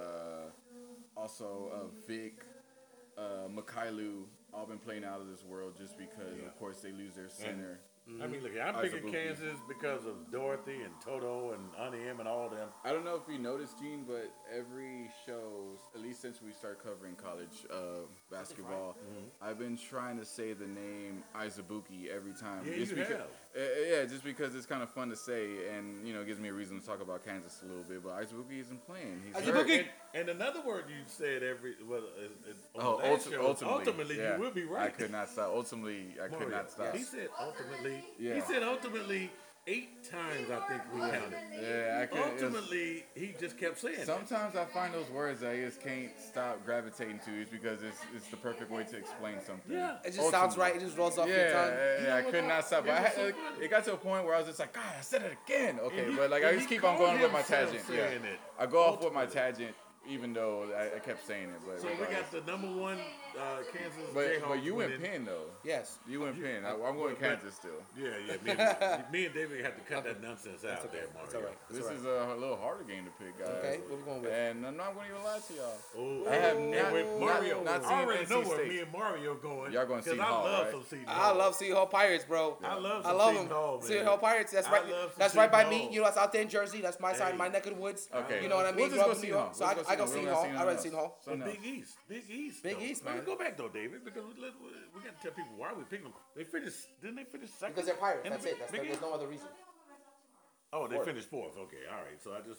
also Vic, Mikhailu, all been playing out of this world just because, of course, they lose their center. I mean, look, I'm Isaac picking Buki. Kansas because of Dorothy and Toto and Auntie M and all them. I don't know if you noticed, Gene, but every show, at least since we started covering college basketball, I've been trying to say the name Izabuki every time. Yeah, just you because, have. yeah, just because it's kind of fun to say, and it gives me a reason to talk about Kansas a little bit. But Izabuki isn't playing. He's hurt. Izabuki. And another word you said Oh, on that show, ultimately yeah. you will be right. I could not stop. Ultimately, I could Mario, not stop. He said ultimately. Yeah. He said ultimately 8 times. I think we counted. Yeah, I could. Ultimately, he just kept saying that. Sometimes I find those words that I just can't stop gravitating to. It's because it's the perfect way to explain something. Yeah. It just sounds right. It just rolls off your tongue. Yeah, I know could what? not stop. It But was so funny. it got to a point where I was just like, God, I said it again. Okay, And he- but like I and just he keep on caught going with my himself tangent. saying Yeah, it. I go off with my Ultimately. tangent, even though I kept saying it. But So we regardless. got the number 1 Kansas but Jayhawks you went winning. Penn though. Yes. You went Penn. I'm going Kansas still. Yeah. Me and David had to cut that nonsense out there, Mario. That's all right. That's This all right. is a little harder game to pick, guys. Okay, what we going with? And I'm not going to even lie to y'all. Oh, I have and not- with Mario. not I seen already NC know where State. me and Mario going. Y'all going Seton I Hall, love right? some Seton I Hall. love Seton Hall Pirates, bro. I love them. Seton Hall, man. Seton Hall Pirates. That's I right. love some That's right by Seton me. Hall. You know, that's out there in Jersey. That's my side, Hey. my neck of the woods. Okay. You know what I mean? We'll just Grew up go in New Seton Hall. York. So We'll just I go Seton Seton Hall. Hall. We don't I got run Seton Seton Hall. Something else. Big East, Big though. East, Let me man. go back though, David, because we got to tell people why we picked them. They finished. Didn't they finish second? Because they're Pirates. in the That's it. Big There's East? no other reason. Oh, they Fourth. finished 4th. Okay, all right. So I just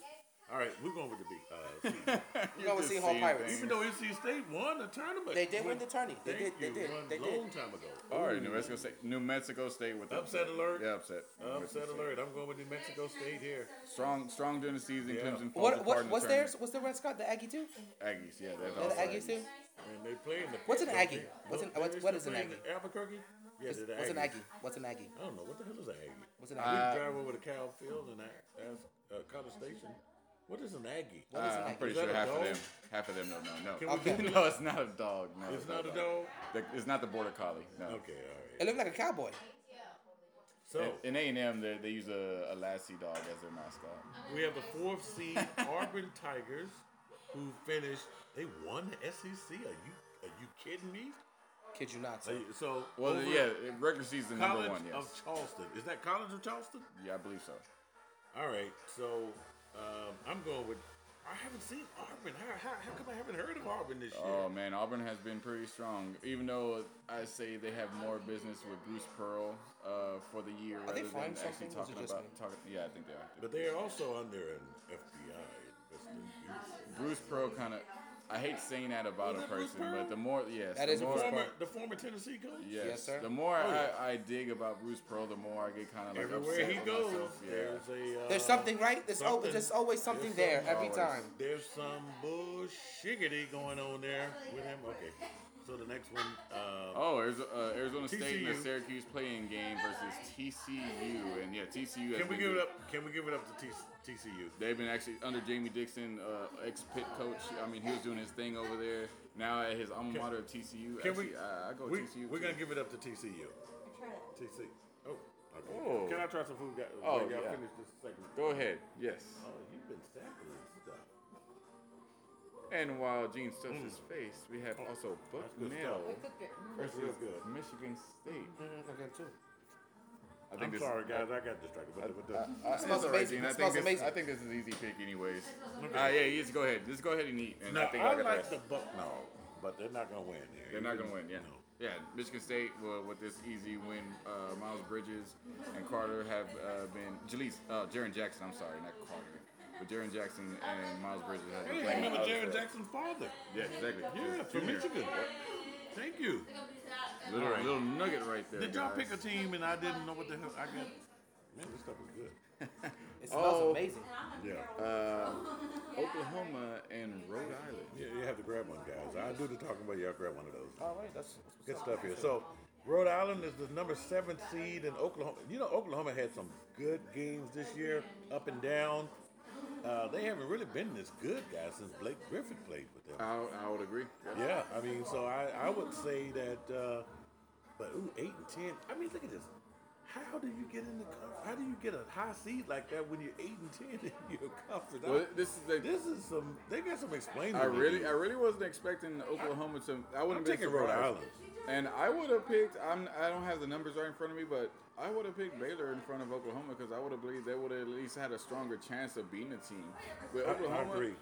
All right, we're going with the beat. We're going with Seahawks Pirates. Even though NC State won the tournament, They did win the tourney. They Thank did. you, They a did. long time ago. All right, New Mexico State with the Upset alert. Yeah, upset. Upset alert. I'm going with New Mexico State here. Strong during the season. Yeah. Clemson falls apart in the What's tournament. theirs? What's their red Scott? The Aggie too? Aggies, yeah. They're the Aggies too? And they play in the What's an don't Aggie? they? What is an Playing Aggie? in Albuquerque? Yeah, they're the What's an Aggies. Aggie? What's an Aggie? I don't know. What the hell is an Aggie? What's an We Aggie? drive over to Cal Field and ask College Station. What is an Aggie? What is an I'm Aggie? pretty Is sure that a dog? half of them don't know. Can No, we Google it? no, it's not a dog. No, It's not a dog? It's not the border collie. No. Okay, all right. It looked like a cowboy. So, In A&M, they use a Lassie dog as their mascot. we have the 4th seed Auburn Tigers, who finished. They won the SEC. Are you kidding me? Kid you not, sir. So, Well, over yeah, regular season College number 1, yes. of Charleston. Is that College of Charleston? Yeah, I believe so. All right. So, I'm going with. I haven't seen Auburn. How come I haven't heard of Auburn this year? Oh man, Auburn has been pretty strong. Even though I say they have more business with Bruce Pearl for the year Are they rather flying than actually something, or is it talking just about me? Yeah, I think they are. But they are also under an FBI investigation. Bruce Pearl kind of. I hate saying that about Was a that Bruce person, Pearl? but the more yes, That the is more, Bruce Pearl. The former Tennessee coach? Yes, sir. The more Oh, yeah. I dig about Bruce Pearl, the more I get kind of like Everywhere upset he with goes, myself. Yeah. There's something, right? There's always something there every always. time. There's some bullshiggity going on there with him. Okay. So the next one, Oh, Arizona State and the TCU. Syracuse playing game versus TCU, and yeah, TCU. Has can we been give it good. up? Can we give it up to TCU? They've been actually under Jamie Dixon, ex-Pitt coach. I mean, he was doing his thing over there. Now at his alma mater of TCU. Can Actually, we? I go we TCU. we're too. gonna give it up to TCU. TC. Oh. Okay. Oh. Can I try some food? Oh, Y'all yeah. finish this segment. Go ahead. Yes. Oh, you've been sampling stuff. And while Gene stuffs his face, we have also Buck good Mill That's versus real good. Michigan State. Okay, too. I I'm sorry, guys. I got distracted. But It smells amazing. It smells amazing. I think this is an easy pick, anyways. Yeah, you just go ahead. Just go ahead and eat. And now, I think I I'll get the like rest. the Buck. No, but they're not gonna win there. They're not gonna win. Yeah. No. Yeah, Michigan State with this easy win. Miles Bridges and Carter have been Jaren Jackson. I'm sorry, not Carter, but Jaren Jackson and Miles Bridges have been Hey, I playing. remember up Jaron there. Jackson's father. Yeah, exactly. Yeah, from Junior. Michigan. Thank you. Little, All right. little nugget right there. Did y'all guys. pick a team and I didn't know what the hell I got? Man, this stuff is good. It smells amazing. Yeah. Oklahoma and Rhode Island. Yeah, you have to grab one, guys. I do the talking about. Y'all grab one of those. All right, that's Good stuff here. So, Rhode Island is the number 7 seed, and Oklahoma. You know, Oklahoma had some good games this year, up and down. They haven't really been this good, guys, since Blake Griffin played with them. I would agree. Yeah, I mean, so I would say that. But 8 and 10. I mean, look at this. How do you get in the conference? How do you get a high seed like that when you're 8 and 10 in your conference? Well, this is some. They got some explaining. I to really do. wasn't expecting Oklahoma to. I wouldn't I'm be taking surprised. Rhode Island. And I would have picked. I don't have the numbers right in front of me, but I would have picked Baylor in front of Oklahoma because I would have believed they would have at least had a stronger chance of beating a team. With I Oklahoma, agree.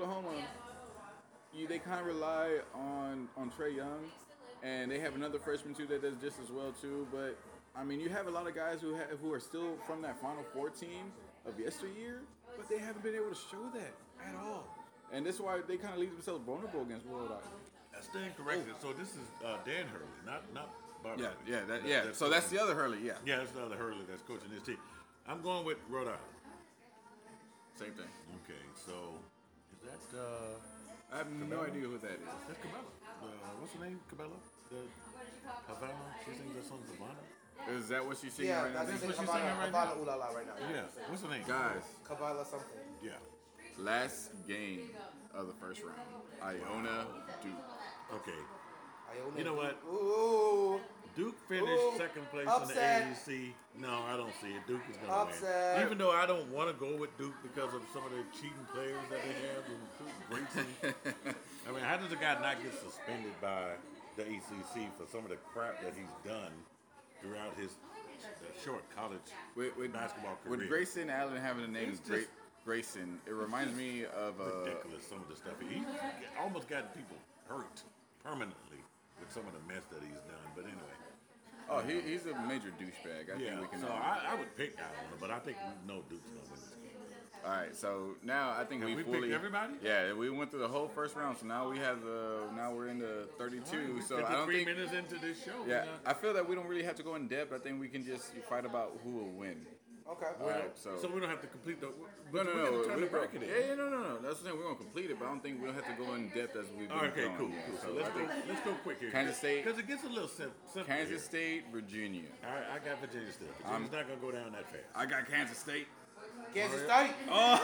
they kind of rely on Trae Young, and they have another freshman too that does just as well too. But I mean, you have a lot of guys who are still from that Final Four team of yesteryear, but they haven't been able to show that at all. And this is why they kind of leave themselves vulnerable against Rhode Island. I stand corrected. So this is Dan Hurley, not Bob Yeah, Hurley. yeah. So that's the other Hurley, yeah. Yeah, that's the other Hurley that's coaching this team. I'm going with Rhode Island. Same thing. Okay, so is that I have no idea who that is. that's Cabela? What's her name? Cabela? Havana? She sings that song Savannah? Is that what she's singing Yeah, right now? that's what it. she's singing right now? Ooh La La right now. Yeah. What's her name? Guys, Kabbalah something. Yeah. last game of the first round. Iona Duke. Okay. Iona You know what? Ooh. Duke finished Ooh, second place upset. in the AAC. No, I don't see it. Duke is going to Upset. win. Even though I don't want to go with Duke because of some of the cheating players that they have, including Grayson. I mean, how does a guy not get suspended by the ACC for some of the crap that he's done throughout his short college basketball career? With Grayson Allen having the name It's just- Grayson, it reminds me of Ridiculous, some of the stuff. He almost got people hurt permanently with some of the mess that he's done. But anyway. he's a major douchebag. I Yeah, think we can so all I would pick Iona, but I think we know Duke's going to win this game. All right, so now I think Have we fully picked everybody? Yeah, we went through the whole first round, so now we have now we're into 32. So I don't 53 think minutes into this show. yeah, I feel that we don't really have to go in depth. I think we can just fight about who will win. Okay. All right, so we don't have to complete the. no, We're no, gonna turn we the bracket in. Yeah, no. That's the thing. We're gonna complete it, but I don't think we'll have to go in depth as we've been Okay, going. cool. Yeah, cool. so So let's go quick here. Kansas State. Because it gets a little simple. Kansas State, Virginia. I got Virginia State. Virginia's not gonna go down that fast. I got Kansas State. Kansas State.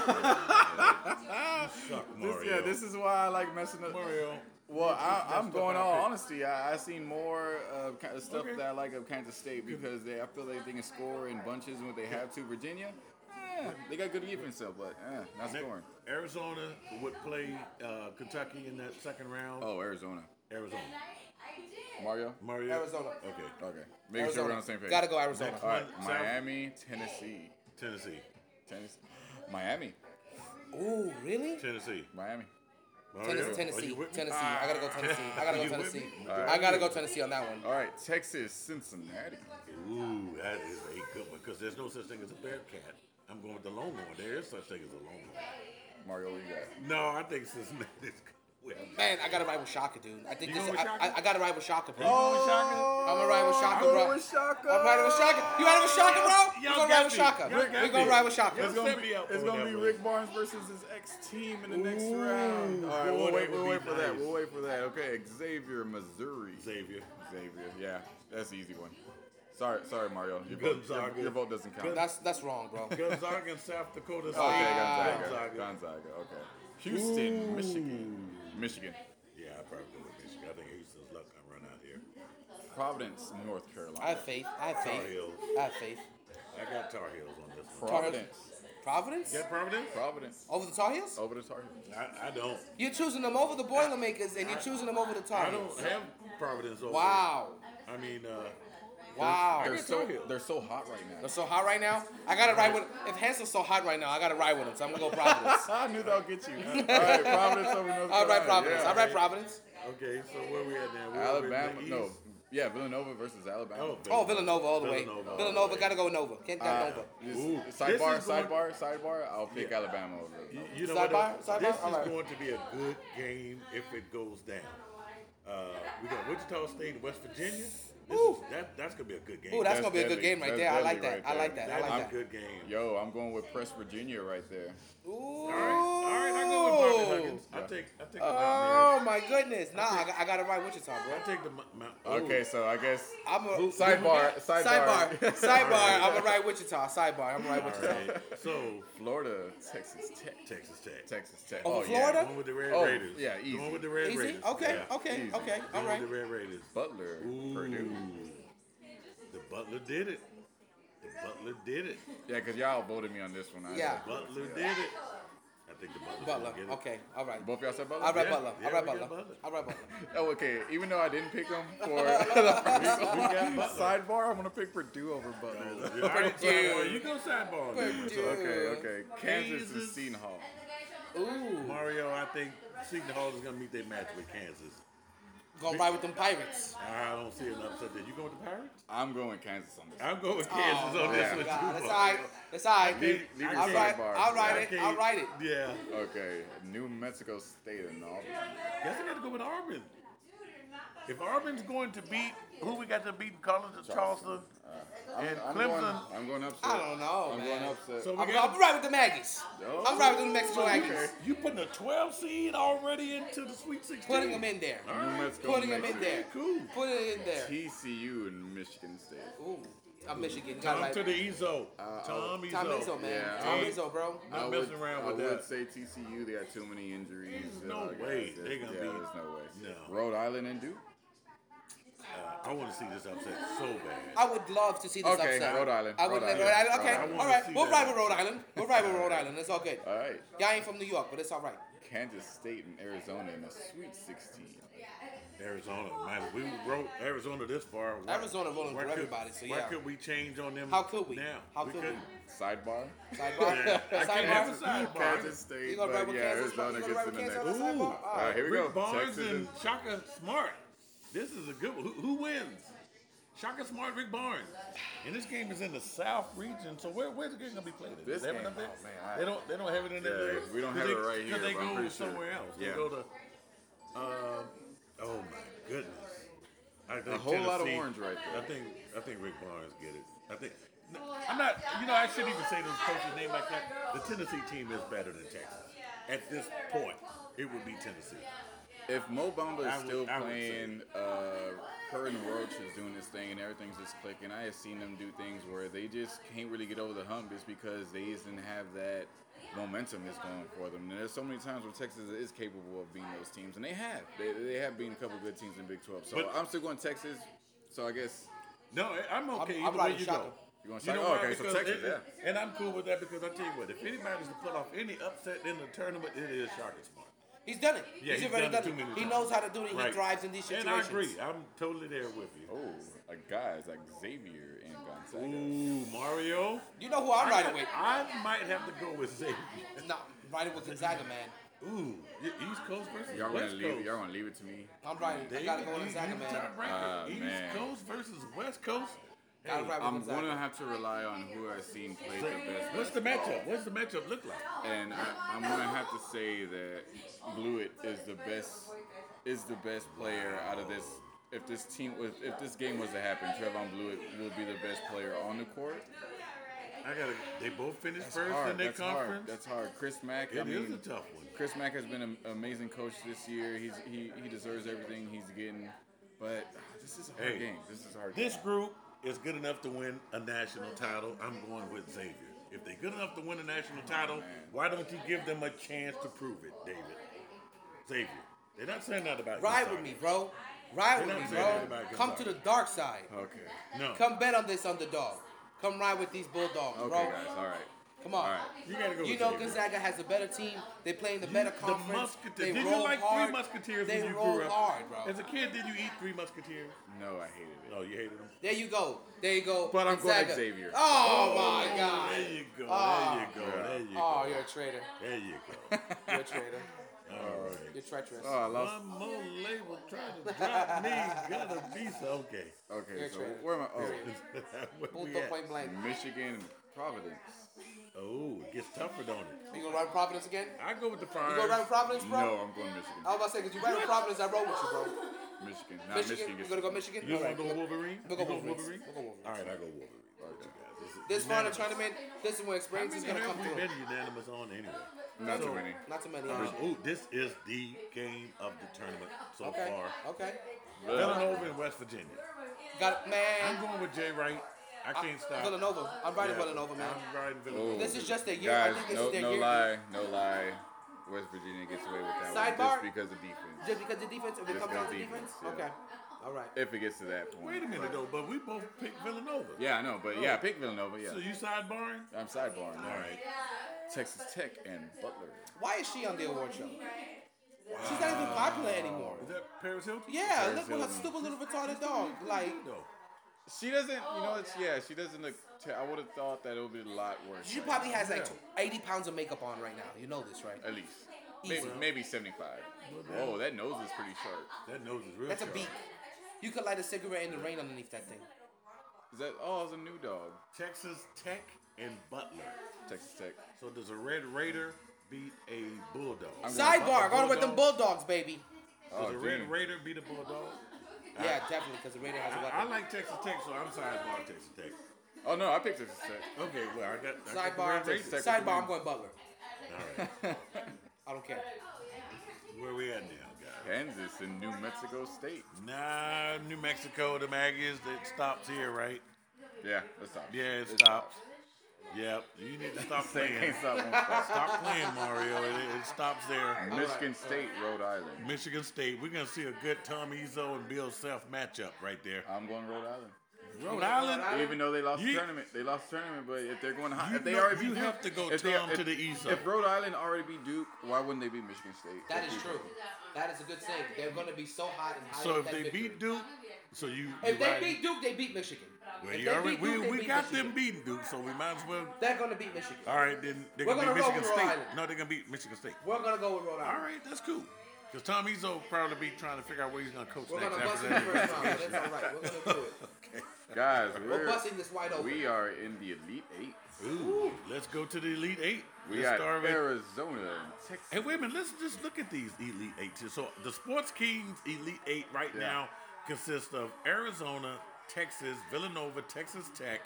Suck, Mario. This is why I like messing up. Mario. Well, I'm going stuff I all picked. honesty. I seen more stuff that I like of Kansas State because I feel like they can score in bunches when they have to. Virginia, they got good defense, but not scoring. Arizona would play Kentucky in that second round. Oh, Arizona. Arizona. Mario? Arizona. Okay. Okay. Making sure we're on the same page. Gotta go Arizona. Next All right, South- Miami, Tennessee. Tennessee. Miami. Ooh, really? Tennessee. Miami. Mario, are Tennessee. you with me? Tennessee. I gotta go Tennessee. I gotta go You with Tennessee. me? I gotta go Tennessee on that one. All right, Texas, Cincinnati. Ooh, that is a good one because there's no such thing as a Bearcat. I'm going with the Longhorn. There is such thing as a Longhorn. Mario, what you got? No, I think Cincinnati's good. Man, I gotta ride with Shaka, dude. I think You this. going with Shaka? I gotta ride with Shaka, bro. Oh, I'm gonna ride with Shaka, I'm bro. going with Shaka. I'm riding with Shaka. You riding with Shaka, bro? Y'all We're gonna got ride with me. Shaka. Y'all got We're gonna me. ride with Shaka. Y'all set me up It's on gonna that be one. Rick Barnes versus his ex-team in the next Ooh. round. All right, Boy, we'll that would wait be for that. nice. We'll wait for that. Okay, Xavier, Missouri. Xavier. Yeah, that's the easy one. Sorry, Mario. Gonzaga. Your vote doesn't count. That's wrong, bro. Gonzaga and South Dakota State. Okay, Gonzaga. Okay. Houston, Michigan. Yeah, I probably go with Michigan. I think Houston's luck can run out here. Providence, North Carolina. I have faith. I have Tar faith. Heels. I have faith. I got Tar Heels on this one. Providence. Providence? Got Providence? Providence. Over the Tar Heels? Over the Tar Heels. I don't. You're choosing them over the Boilermakers, and you're choosing them over the Tar I don't Heels. have Providence over. Wow. I mean, Wow. They're got Tar so Heels. they're so hot right now. They're so hot right now. I gotta ride with. If Hanson's so hot right now, I gotta ride with him. So I'm gonna go Providence. I knew that'll get you. All right, Providence over North Carolina. I'll ride Providence. Yeah. I'll ride Providence. okay, so where we at now? We're over in Alabama. the No. East? Yeah, Villanova versus Alabama. Oh, Villanova all the way. Villanova all Villanova, the way. gotta go Nova. Can't get Nova. Ooh. Sidebar. This is Sidebar. I'll pick Yeah. Alabama over. You know Sidebar? what? Sidebar? This All is right. going to be a good game if it goes down. We got Wichita State and West Virginia. That's gonna be a good game. Ooh, that's That's gonna be a good deadly. game right That's there. I like deadly that. right I like there. that. I That's like a that. good game. Yo, I'm going with Press Virginia right there. Ooh. All right. I go with Bobby Huggins. I take the Oh my goodness! Nah, I gotta ride Wichita, bro. Mountaineers. I take the Mount. Okay, so I guess I'm a sidebar. Sidebar. I'm gonna ride Wichita. Sidebar. I'm gonna ride All Wichita. right. So Florida, Texas Tech. Texas Tech. Over Oh, Florida? Going with the Red Oh, Raiders. yeah, easy. Going with the Red Easy. Raiders. Okay. Yeah. Okay. Easy. Okay. All Going right. with the Red Raiders. Butler, Purdue. The Butler did it. Yeah, because y'all voted me on this one. Yeah. Butler did it. I think the Butler. Butler. Get it. Okay. All right. Both y'all said Butler? I'll ride Yeah, Butler. yeah, I'll ride we got Butler. Butler. I'll ride Butler. Oh, okay. Even though I didn't pick them for sidebar, I'm going to pick Purdue over Butler. All right, Purdue. sidebar. You go sidebar. Purdue. Okay. Kansas and Seton Hall. Ooh. Mario, I think Seton Hall is going to meet their match with Kansas. Gonna ride with them Pirates. I don't see an upset there. You going with the Pirates? I'm going Kansas on this. I'm going with Kansas on this yeah. one, God, too. that's all right. That's all right. Leave your I'll ride. sidebar. I'll ride I it. can't- I'll ride it. Yeah. Okay. New Mexico State and Auburn. Guess I got to go with Auburn. If Auburn's going to beat, who we got to beat in college? Charleston. And Clemson. I'm going upset. I don't know, I'm man. going upset. So we I'm got riding with the Maggies. Oh. I'm riding with the Mexico Aggies. you putting a 12 seed already into the Sweet 16. Putting them in there. New Mexico Putting them in Mexico. there. Cool. Putting it in there. TCU and Michigan State. Ooh. I'm Michigan. Tom Gotta to ride. the Izzo. Tom Izzo. Tom Izzo, man. Yeah, Tom I- Izzo, bro. Not messing around with I would that. say TCU. They got too many injuries. There's no way they gonna yeah, beat- there's no way. No. Rhode Island and Duke. I want to see this upset so bad. I would love to see this Okay, upset. Rhode Island. I would. Rhode Rhode Island. Island. Okay. I wanna All right. see We'll that ride with Rhode Island. We'll ride with Rhode Island. It's all good. All right. Y'all ain't from New York, but it's all right. Kansas State and Arizona in the Sweet 16. Arizona, man, we wrote Arizona this far. Arizona voting why for could- everybody, so Why yeah. could we change on them? How could we? Now? How we could we? couldn't. Sidebar. Sidebar. Yeah, I can't have a Sidebar. sidebar. Kansas State. You gonna ride But with yeah, Kansas? You Arizona gonna gets ride in with the Kansas next. on the Ooh. sidebar? All right, here we Rick go. Barnes Texas and Shaka Smart. This is a good one. Who wins? Shaka Smart, Rick Barnes. And this game is in the South region, so where's the game gonna be played? This They have it game, up there? oh, man, They don't have it in there. Yeah, we don't have it right here, Because they but I'm go pretty sure. somewhere else. Yeah. They go to. Oh my goodness. I think A whole lot of Tennessee- orange right there. I think Rick Barnes get it. I'm not. I shouldn't even say those coaches' name like that. The Tennessee team is better than Texas. At this point, it would be Tennessee. If Mo Bamba is still I would playing, Curtin Roach is doing this thing and everything's just clicking. I have seen them do things where they just can't really get over the hump just because they just didn't have that momentum that's going for them. And there's so many times where Texas is capable of beating those teams, and they have. They have beaten a couple good teams in Big 12. So But- I'm still going Texas. So I guess No, I'm okay. I'm either way riding you Shaka. go. you're going to You say, know oh, why? okay, so Because Texas, yeah. And I'm cool with that because I tell you what, if anybody's to pull off any upset in the tournament, it is Shaka Smart. He's done it. Yeah, he's he's already done it done too it. many He times. knows how to do it. He Right. thrives in these And situations. I agree. I'm totally there with you. Oh, guys like Xavier and Gonzaga. Ooh, Mario. You know who I'm riding with? I might have to go with Xavier. No, riding with Gonzaga, man. Ooh, East Coast versus Y'all West gonna leave? Coast. Y'all gonna leave it to me? I'm riding. I gotta go with Gonzaga, man. East man. Coast versus West Coast. Gotta ride with I'm Gonzaga. gonna have to rely on who I've seen play the best. What's the matchup? What's the matchup look like? And I'm gonna have to say that Blewett is the best player out of this. If this game was to happen, Trevon Blewett will be the best player on the court. They both finished That's first hard. in their That's conference. hard. That's hard. Chris Mack. It I mean, is a tough one. Chris Mack has been an amazing coach this year. He deserves everything he's getting. But this is a hard game. This is a hard This game. group is good enough to win a national title. I'm going with Xavier. If they're good enough to win a national title, why don't you give them a chance to prove it, David? Xavier. They're not saying that about Ride Gonzaga. with me, bro. Ride with They're me, not saying that bro. about Come to Gonzaga. the dark side. Okay. No. Come bet on this underdog. Come ride with these Bulldogs, Okay, bro. guys. All right. Come on. All right. You gotta go You with know Xavier. Gonzaga has a better team. They play in the better The conference. Musketeers. They Did roll you like hard. Three Musketeers They when you roll grew up? hard, bro. As a kid, did you eat Three Musketeers? No, I hated it. No, you hated them. There you go. There you go. But I'm going Gonzaga. Xavier. Oh my God. There you go. Ah. There you go. There you Oh, go. you're a traitor. There you go. You're a traitor. All right. You're treacherous. Oh, I lost. One more label trying to drop me. Gotta be so okay. Okay, You're a so traitor. where am I? Oh, Where we Punto at? point blank. Michigan, Providence. Oh, it gets tougher, don't it? You gonna ride with Providence again? I go with the You Friars. gonna ride with Providence, bro? No, I'm going Michigan. I was about to say, because you ride with Providence, I roll with you, bro. Michigan. Not Michigan? Michigan. You gets gonna go the- Michigan? You All gonna right. go Wolverine? We'll go You go Wolverines. Wolverine? We'll go Wolverines. All right, I go Wolverine. What you guys? This far in the unanimous. tournament, this is when How experience is many gonna have come we through. been unanimous on anyway? Not So, too many. Not too many. This is the game of the tournament so Okay. far. Okay. Villanova and West Virginia. Got it, man. I'm going with Jay Wright. I can't stop. Villanova. I'm riding Yeah, Villanova, man. I'm riding Villanova. This is just their year. I Guys, think this no, is their no year. lie, no lie. West Virginia gets away with that Sidebar? one just because of defense. Just because the defense, if it Just comes down to because defense? defense, yeah. Okay. All right. If it gets to that point. Wait a minute though, but we both picked Villanova. Yeah, I know, but yeah, pick Villanova. Yeah, So you sidebarring? I'm sidebarring. All right. Texas Tech and Butler. Why is she on the award show? She's not even popular anymore. Is that Paris Hilton? Yeah, Paris look at her Hilton. stupid little retarded dog. Like, No. She doesn't, you know, she doesn't look. I would have thought that it would be a lot worse. she right probably now. has like 80 pounds of makeup on right now. You know this, right? At least. Easy. Maybe 75. Whoa, that nose is pretty sharp. That nose is real That's a sharp. beak. You could light a cigarette in the rain underneath that thing. Is that? Oh, it's a new dog. Texas Tech and Butler. Texas Tech. So does a Red Raider beat a Bulldog? I'm going Sidebar, Butler going with them Bulldog? Bulldogs, baby. Does Oh, a Red Jimmy. Raider beat a Bulldog? Yeah, definitely, because the Raider has a I weapon. like Texas Tech, so I'm sidebar Texas Tech. Oh no, I picked Texas Tech. Okay, well I got the Sidebar, Red Raiders. Tech. sidebar, I'm going Butler. All right, I don't care. where we at now, guys? Kansas and New Mexico State. Nah, New Mexico, the Aggies. It stops here, right? Yeah, let's stop. Yeah, it stops. Yep, you need to stop They playing. can't stop. Won't stop. Stop playing, Mario. It stops there. Michigan State, Rhode Island. Michigan State. We're gonna see a good Tom Izzo and Bill Self matchup right there. I'm going Rhode Island. Rhode Island. Even though they lost the You- tournament, but if they're going high, You if they know- already you beat have Duke, to go if they- Tom if- to the Izzo. If Rhode Island already beat Duke, why wouldn't they beat Michigan State? That is true. That is a good thing. They're going to be so hot and high. So up if that they victory. beat Duke, so you If they ride- beat Duke, they beat Michigan. well, If you they already, beat Duke, they we beat got Michigan. them beating Duke, so we might as well. They're going to beat Michigan. All right, then they're We're gonna beat gonna roll Michigan with Rhode State. Island. No, they're gonna beat Michigan State. We're going to go with Rhode All Island. right, that's cool. Because Tom Izzo will probably be trying to figure out where he's gonna coach We're next going to bust after in the that. first round. That's all right. We're going to do it. Okay. to the Elite Eight. We Let's got start with- Arizona and Texas. Hey, wait a minute. Let's just look at these Elite Eight. So the Sports Kings Elite Eight right Yeah. now consists of Arizona, Texas, Villanova, Texas Tech,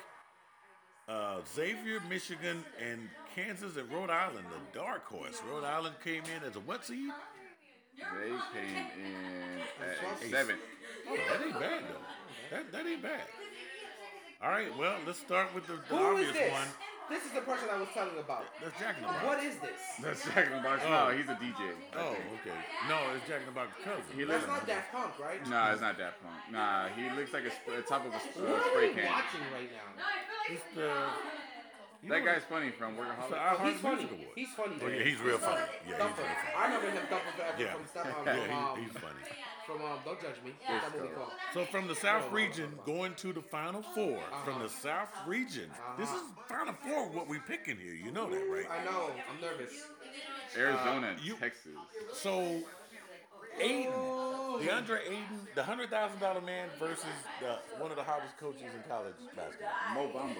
Xavier, Michigan, and Kansas and Rhode Island. The dark horse. Rhode Island came in as a what seed? They came in at Eight. 7. Oh, that ain't bad though. That ain't bad. All right. Well, let's start with the Who obvious is this? one. This is the person I was telling you about. That's Jack in the Box. What is this? That's Jack in the Box. Oh. No, he's a DJ. I Oh, think. okay. No, it's Jack in the Box cousin. He That's lives. not Daft Punk, right? Nah, it's not Daft Punk. Nah, he looks like a top of a What are spray we can. watching right now? It's the. you That know- guy's funny from It's the Workaholics. iHeart He's funny. Music Award. He's funny. Oh, yeah, he's real funny. Yeah, he's Thumper. real funny. I remember him Thumper forever Yeah. from Step Yeah, he's funny. from Don't Judge Me. What's that movie called? So from the South region going to the Final Four. From the South region. This is Final Four what we picking here. You know that, right? I know. I'm nervous. Arizona and you- Texas. So Aiden, DeAndre Aiden, the $100,000 man versus one of the hottest coaches in college basketball. Mo Bamba.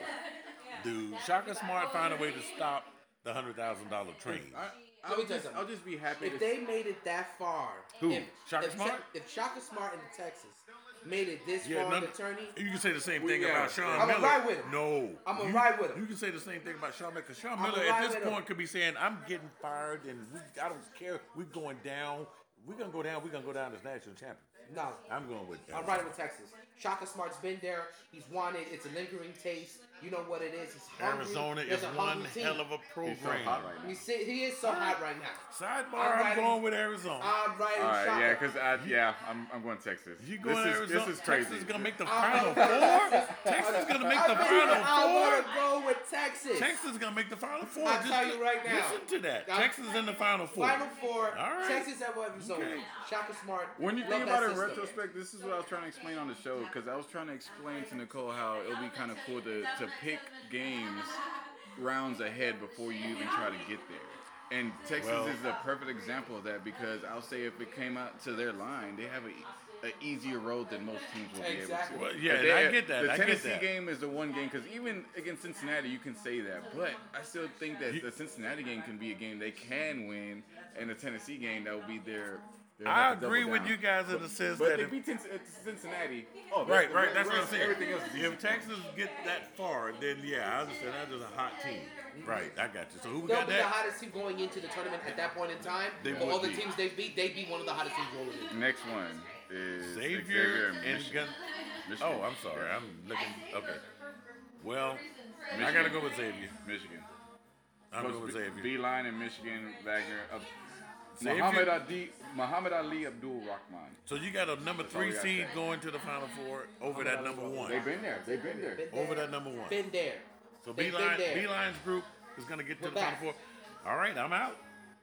Do Shaka Smart find a way to stop the $100,000 train? Let me tell you something. I'll just be happy If to they made it that far, Who? If, Shaka if, Smart? If Shaka Smart and Texas made it this Yeah, far no, in the tourney, you can say the same Well, thing yeah. about Sean I'ma Miller. ride with him. No, I'ma you- ride with him. You can say the same thing about Sean Miller because Sean I'ma Miller ride at this with him. point could be saying, "I'm getting fired, and I don't care. We're going down. We're gonna go down. We're gonna go down as national champion." no. I'm going with I'm riding with Texas. Shaka Smart's been there. He's wanted. It's a lingering taste. You know what it is. He's hungry. Arizona There's is a one hungry team. hell of a He's so program. hot right now. He is so hot right now. Sidebar, I'm I'm riding- going with Arizona. I'm riding All right, Shaka. yeah, because I'm going Texas. You going this to is Arizona? this is crazy. Texas is gonna make the I'm Final going- Four. Texas is gonna make the I Final want to Four. go with Texas. Texas is gonna make the Final Four. I'll tell you right now. Listen to that. I'm- Texas is in the Final Four. Final Four. All right. Texas at Arizona. Okay. Shaka Smart. When you love think that about it in system. retrospect, this is what I was trying to explain on the show because I was trying to explain to Nicole how it would be kind of cool to pick games rounds ahead before you even try to get there. And Texas Well- is a perfect example of that because I'll say if it came out to their line, they have an easier road than most teams will Exactly. be able to. Well, yeah, If and I get that. The I get Tennessee that. game is the one game because even against Cincinnati, you can say that, but I still think that the Cincinnati game can be a game they can win, and the Tennessee game that will be their. I agree with you guys in the sense But that they if, beat Cincinnati. Oh, right, the right. That's what I'm rest- saying. Everything else is easy. If Texas get that far, then yeah, I understand. That's just a hot team. Right, I got you. So who we They'll got be the that? hottest team going into the tournament at that point in time. They But would all the be. teams they'd be one of the hottest teams rolling in. Next one is Xavier and Michigan. Gun. Michigan. Oh, I'm sorry. I'm looking. Okay. Well, I Michigan. gotta go with Xavier. Michigan. I'm going with Xavier. Beeline and Michigan. Wagner. Xavier? Muhammad Ali Abdul Rahman. So you got a number all 3 we got seed there. going to the Final Four over that number one. They've been there. They've been there. Over that number one. Been there. So They've Beeline, been there. Beeline's group is gonna get to We're the Final back. Four. All right, I'm out.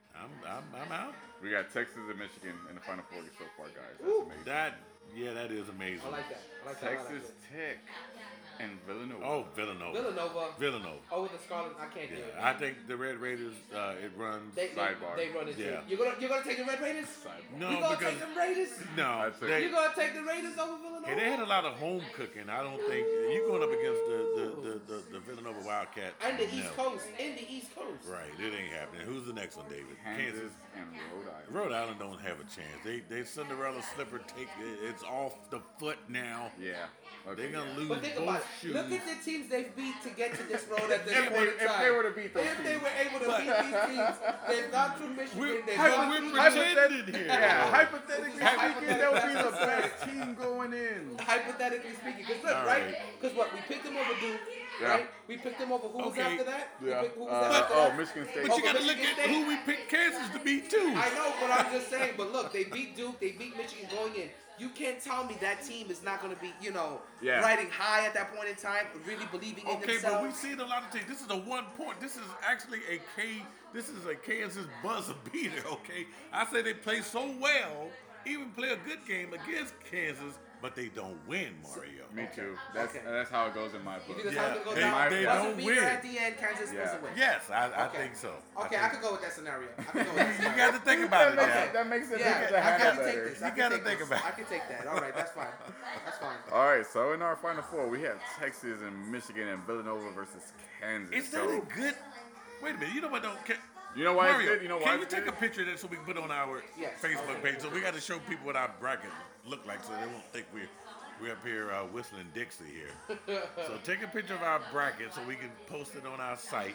I'm out. We got Texas and Michigan in the Final Four so far, guys. That's Woo. amazing. That is amazing. I like that. I like that. I like Texas that. Tech and Villanova. Oh, Villanova. Villanova. Over the Scarlet, I can't do it. Yeah, I think the Red Raiders. It runs. They Sidebar. run it too. Yeah. You're gonna take the Red Raiders? No, You gonna because take the Raiders? no, I'd say- they, You gonna take the Raiders over Villanova? hey, they had a lot of home cooking. I don't think you going up against the Villanova Wildcats. And the East No. Coast. In the East Coast. Right, it ain't happening. Who's the next one, David? Kansas and Rhode Island. Rhode Island don't have a chance. They Cinderella slipper take it's off the foot now. Yeah. Okay, They're gonna yeah. lose But think both about it. shoes. Look at the teams they've beat to get to this road at this If point in they time. were to beat those If they teams. were able to beat these teams, they've gone through Michigan. We're, They've we're, gone we're through pretending here. Yeah, hypothetically speaking, Hypothetically, they'll be that's the what I'm best team going in. hypothetically speaking. Because look, All right? right. Because what? We picked them over Duke, Yeah. right? We picked them over who was Okay. after that? We Yeah. picked- Who was after Oh, that? Michigan State. But you Over got to look Michigan at State? who we picked Kansas to beat too. I know, but I'm just saying. But look, they beat Duke, they beat Michigan going in. You can't tell me that team is not going to be, Yeah. riding high at that point in time, really believing in Okay, themselves. but we've seen a lot of teams. This is a 1 point. This is actually This is a Kansas buzzer beater. Okay, I say they play so well, even play a good game against Kansas, but they don't win, Mario. Me too. That's Okay. that's how it goes in my You book. think that's Yeah, how it goes they- down? they Buzzer don't beater win. at the end, Kansas supposed to win. Yes, I Okay. think so. Okay, I could go with that scenario. I could go with that You scenario. got to think about it. That makes Yeah. it, that makes it, Yeah, make it a I habit can take better. this. You I can gotta take think this. about it. I can take that. All right, that's fine. That's fine. All right, so in our Final Four, we have Texas and Michigan and Villanova versus Kansas. Is that so, a good? Wait a minute. You know what? Don't. You know why Mario, it's good? You know why can you it's take good? a picture of that so we can put it on our Yes, Facebook okay. page? So we got to show people what our bracket look like, so they won't think we're up here whistling Dixie here. So take a picture of our bracket so we can post it on our site.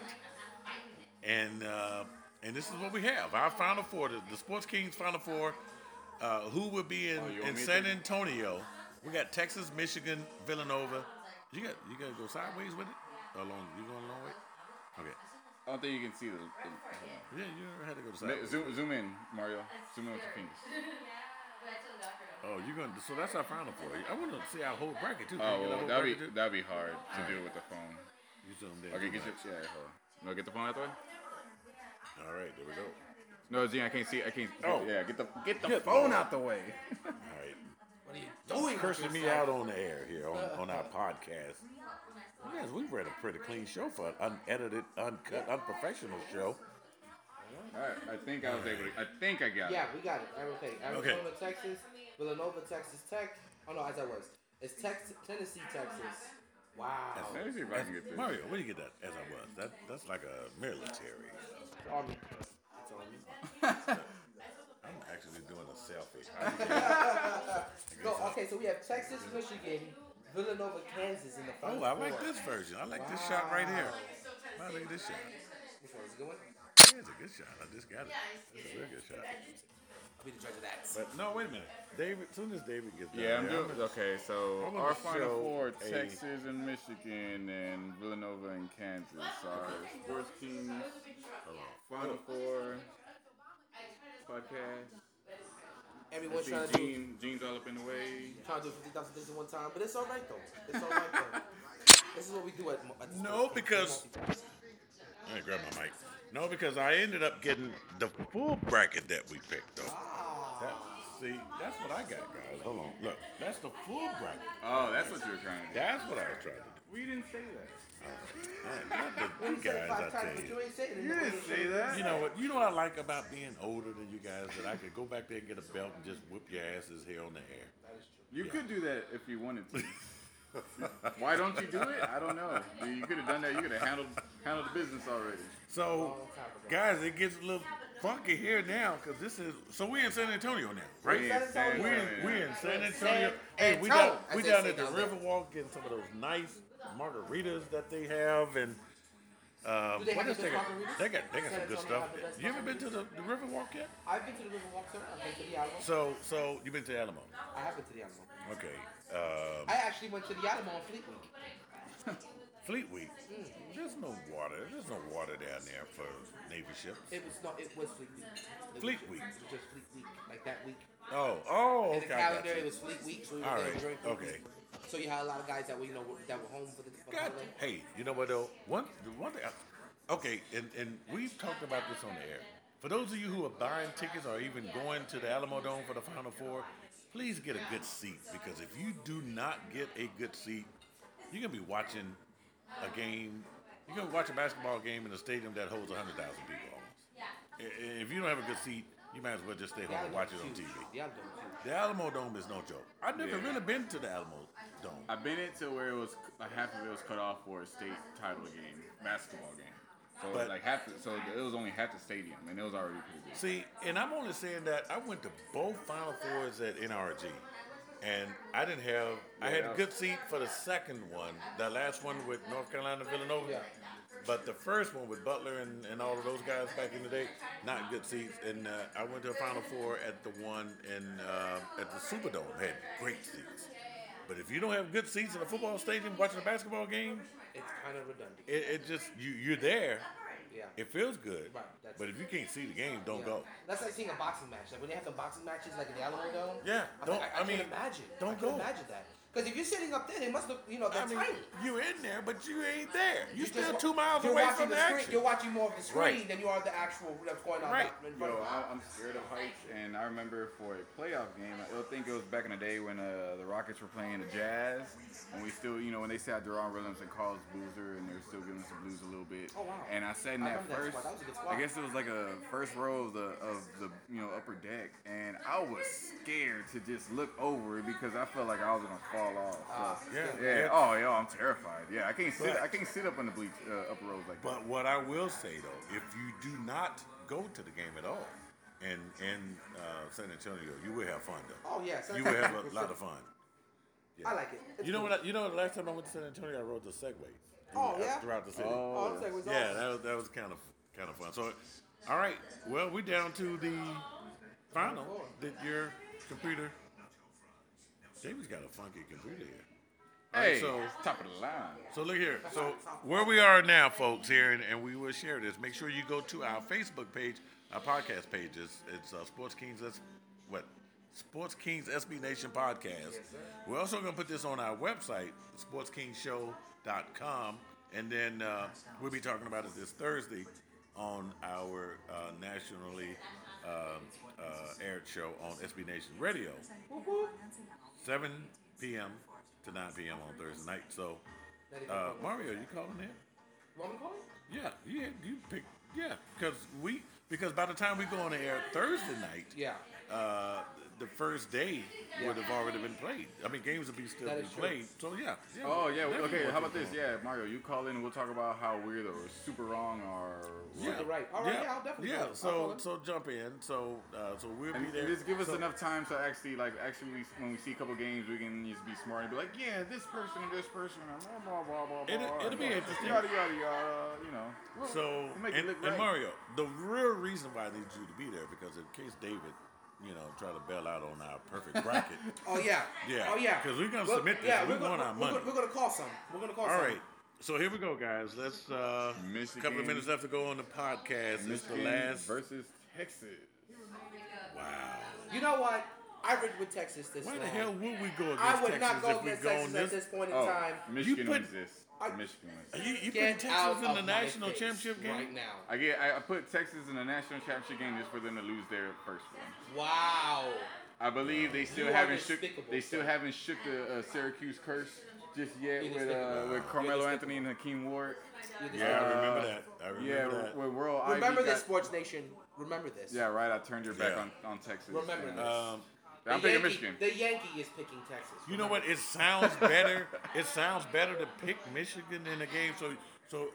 And this is what we have. Our Final Four, the Sports Kings Final Four. Who will be you want in me to San take- Antonio? We got Texas, Michigan, Villanova. You gotta go sideways with it? Or long? You going a long way? Okay. I don't think you can see the Yeah, you had to go to sideways. zoom in, Mario. Zoom in with your fingers. Oh, you're gonna. So that's our Final Four. I want to see our whole bracket too. Can Oh you get well, our whole that'd bracket, too? be hard to do with the phone. You zoomed in. Okay, too get your much. hold on. You wanna get the phone out the way? All right, there we go. No, Gene, I can't see. I can't. Oh. Yeah, get the Good phone Lord. out the way. All right. What are you doing? Cursing with me yourself? out on the air here on our podcast. Yes, we read a pretty clean show for an unedited, uncut, unprofessional show. All right, I think I was able to. I think I got Yeah, it. we got it. Okay, Arizona, Texas, Villanova, Texas Tech. Oh no, as I was. It's Tennessee, Texas. Wow. Let me see if I can get this. Mario, where do you get that? As I was. That's like a military. Army. It's Army. I'm actually doing a selfie. How do you get- No, okay, so we have Texas, Michigan, Villanova, Kansas in the final Oh, I like four. this version. I like this shot right here. I like this shot. Which one is a good one? Yeah, it's a good shot. I just got it. It's a real good shot. I'll be the judge of that. But no, wait a minute. David, as soon as David gets done, Yeah, I'm here, doing. Okay, so I'm gonna our final show four: a- Texas and Michigan, and Villanova and Kansas. Our Sports Kings Final Four podcast. Everyone's See, trying to do Gene's all up in the way. 50,000 things at one time, but it's all right though. It's all right though. This is what we do at the No, Sports because- Multitask. Let me grab my mic. No, because I ended up getting the full bracket that we picked, though. See, that's what I got, guys. Hold on. Look, that's the full bracket. Oh, that's what you were trying to do. That's what I was trying to do. We didn't say that. Not the When you you said guys, it 5 I times, tell but you. you ain't saying it. You didn't say that. You know what? You know what I like about being older than you guys? That I could go back there and get a belt and just whip your asses here on the air. You could do that if you wanted to. Why don't you do it? I don't know. You could have done that. You could have handled the business already. So, guys, it gets a little funky here now because this is. So we're in San Antonio now, right? We in San Antonio. We're in San Antonio. San Hey, we Antonio, down, as we they down say at the down there. Riverwalk getting some of those nice margaritas that they have, and Do they what have else the they best got? margaritas? They got San some good Antonio stuff. have the best You ever been to the Riverwalk yet? I've been to the Riverwalk, sir. I've been to the Alamo. So you've been to Alamo? I have been to the Alamo. Okay. I actually went to the Alamo on Fleet Week. Fleet Week. There's no water. There's no water down there for Navy ships. It was Fleet Week. Fleet Week. It was just Fleet Week, like that week. Oh, In okay. the I got calendar, it you. was Fleet Week, so we All were there right, during Fleet okay. Week. So you had a lot of guys that were, that were home for the God, holiday. hey, you know what though? One thing. Okay, and we've talked about this on the air. For those of you who are buying tickets or even going to the Alamo Dome for the Final Four, please get a good seat because if you do not get a good seat, you're gonna be watching a game. You're gonna watch a basketball game in a stadium that holds 100,000 people almost. If you don't have a good seat, you might as well just stay The home and Alamo's watch it on huge. TV. The Alamo's huge. The Alamo Dome is no joke. I've never Yeah. really been to the Alamo Dome. I've been into where it was half of it was cut off for a state title game, basketball game. So But- like so it was only half the stadium, and it was already pretty good. See, and I'm only saying that I went to both Final Fours at NRG, and I didn't have. I had a good seat for the second one, the last one with North Carolina Villanova. Yeah. But the first one with Butler and all of those guys back in the day, not good seats. And I went to a Final Four at the one at the Superdome. Had great seats. But if you don't have good seats in a football stadium watching a basketball game, It's kind of redundant. it just you're there. Yeah. It feels good. Right, that's- But if you can't see the game, don't Yeah. go. That's like seeing a boxing match. Like when they have the boxing matches, like in the Alamo Dome. Yeah, I'm don't- like, I mean, can imagine. don't I can go. imagine that. Because if you're sitting up there, they must look. They're I mean, tiny. you're in there, but you ain't there. You're just still wa- 2 miles you're away watching from the screen. action. You're watching more of the screen Right. than you are the actual that's going on Right. in front Yo, of you. I'm scared of heights, and I remember for a playoff game, I think it was back in the day when the Rockets were playing the Jazz, and we still, when they had Deron Williams and Carlos Boozer, and they were still giving us the blues a little bit. Oh, wow. And I sat in I that remember that first, squad. That was a good squad. I guess it was like a first row of the upper deck, and I was scared to just look over because I felt like I was gonna fall fall off. So. Yeah. Oh, yo, I'm terrified. Yeah, I can't sit up on the upper rows like that. But what I will say though, if you do not go to the game at all in San Antonio, you will have fun though. Oh yeah, You will have a lot of fun. Yeah. I like it. It's You know cool. what? The last time I went to San Antonio, I rode the Segway. Oh, yeah? Throughout the city. Oh, I'm saying it was Yeah, awesome. that was kind of fun. So, all right. Well, we're down to the final. Did your computer? David's got a funky computer here. All right, Hey, so top of the line. so look here. So where we are now, folks, here, and we will share this. Make sure you go to our Facebook page, our podcast pages. It's Sports Kings. Sports Kings SB Nation podcast. We're also going to put this on our website, sportskingshow.com, and then we'll be talking about it this Thursday on our nationally aired show on SB Nation Radio, 7 p.m. to 9 p.m. on Thursday night. So, Mario, you calling in? Want me to call you? Yeah, you pick. Yeah, because by the time we go on the air Thursday night, Yeah. the first day would have already been played. I mean, games would be still That be is true. played. So yeah. Oh yeah. definitely Okay. what How about you're this? doing. Yeah, Mario, you call in and we'll talk about how weird or super wrong or. Yeah. You're right. All right, yeah, I'll definitely call him. I'll call him. So jump in. So we'll And be there. just give us So- enough time to actually when we see a couple games, we can just be smart and be like, yeah, this person and blah blah blah blah blah. It'll be interesting. Yada yada yada. You know. So We'll make it and look right. Mario, the real reason why I need you to be there because in case David, try to bail out on our perfect bracket. Oh yeah. Yeah. Oh yeah. Because we're gonna Well, submit this. yeah, we want our money. We're gonna call some. We're gonna call All some. right. So here we go, guys. Let's a couple of minutes left to go on the podcast. It's the Michigan last. versus Texas. Wow. You know what? I ridden with Texas this Why long. the hell would we go against I would Texas not go if we against go Texas on at this? this point in Oh, time. Michigan put- wins this. Michigan wins. You Get put out Texas in the of my national face championship game? right now. I put Texas in the national championship game just for them to lose their first one. Wow. I believe they still You are haven't shook. despicable, They still sir. haven't shook the Syracuse curse just yet You're with despicable. Carmelo You're Anthony and Hakeem Ward. Yeah, I remember that. I Yeah, remember that. with World Remember Ivy this, got- Sports Nation. Remember this. Yeah, right. I turned your back Yeah. on Texas. Remember and, this. I'm The picking Yankee- Michigan. The Yankee is picking Texas. You know what? It sounds better. It sounds better to pick Michigan in the game. So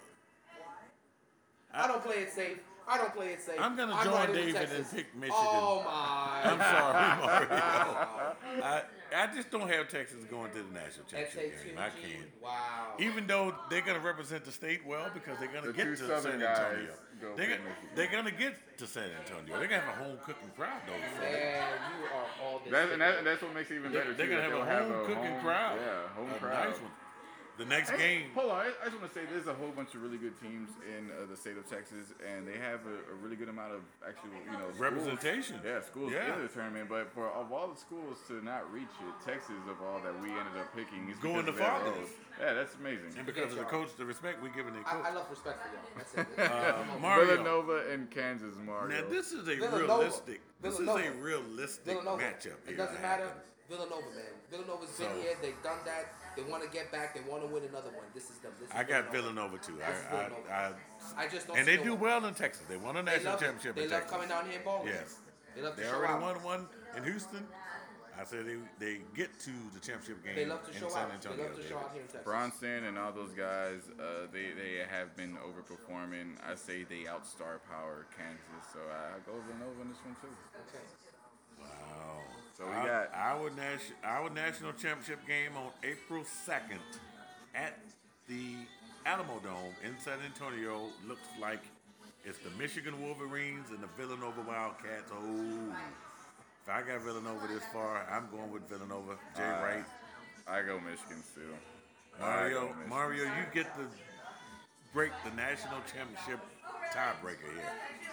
I don't play it safe. I'm gonna join riding with David and Texas. pick Michigan. Oh my. I'm sorry, Mario. I just don't have Texas going to the national championship game. I can't. Wow. Even though they're going to represent the state well because they're going to The get two to Southern San Antonio. guys go They're pick Michigan. going to get to San Antonio. They're going to have a home cooking crowd though. Man, you are all this. That's what makes it even better. They're too, going to that have they'll a home cooking crowd. Yeah, home A crowd. nice one. The next Hey, game. Hold on, I just want to say there's a whole bunch of really good teams in the state of Texas, and they have a really good amount of actual, schools. Representation. Yeah, schools Yeah. in the tournament. But of all the schools to not reach it, Texas of all that we ended up picking is Going because to of that farthest. road. Yeah, that's amazing. And because of the coach, the respect we're giving the coach. I love respect for y'all. That's it. Mario. Villanova and Kansas, Mario. Now this is a Villanova. realistic. This is Villanova. a realistic Villanova. matchup It here. doesn't matter. Villanova, man. Villanova's been So- here. They've done that. They want to get back. They want to win another one. This is them. This is I got Villanova too. This is Villanova. I just don't. And see they no do one. well in Texas. They won a They national love it. championship They in love Texas. coming down here and balling. Yes. They love to They show already out. won one in Houston. I said they get to the championship game They love to in show San out. They Antonio. love to show out here in Texas. Bronson and all those guys, they have been overperforming. I say they outstar power Kansas, so I go Villanova in this one too. Okay. Wow. So we got- our national championship game on April 2nd at the Alamo Dome in San Antonio. Looks like it's the Michigan Wolverines and the Villanova Wildcats. Oh, if I got Villanova this far, I'm going with Villanova. Jay Wright. I go Michigan still. Mario, you get to break the national championship tiebreaker here.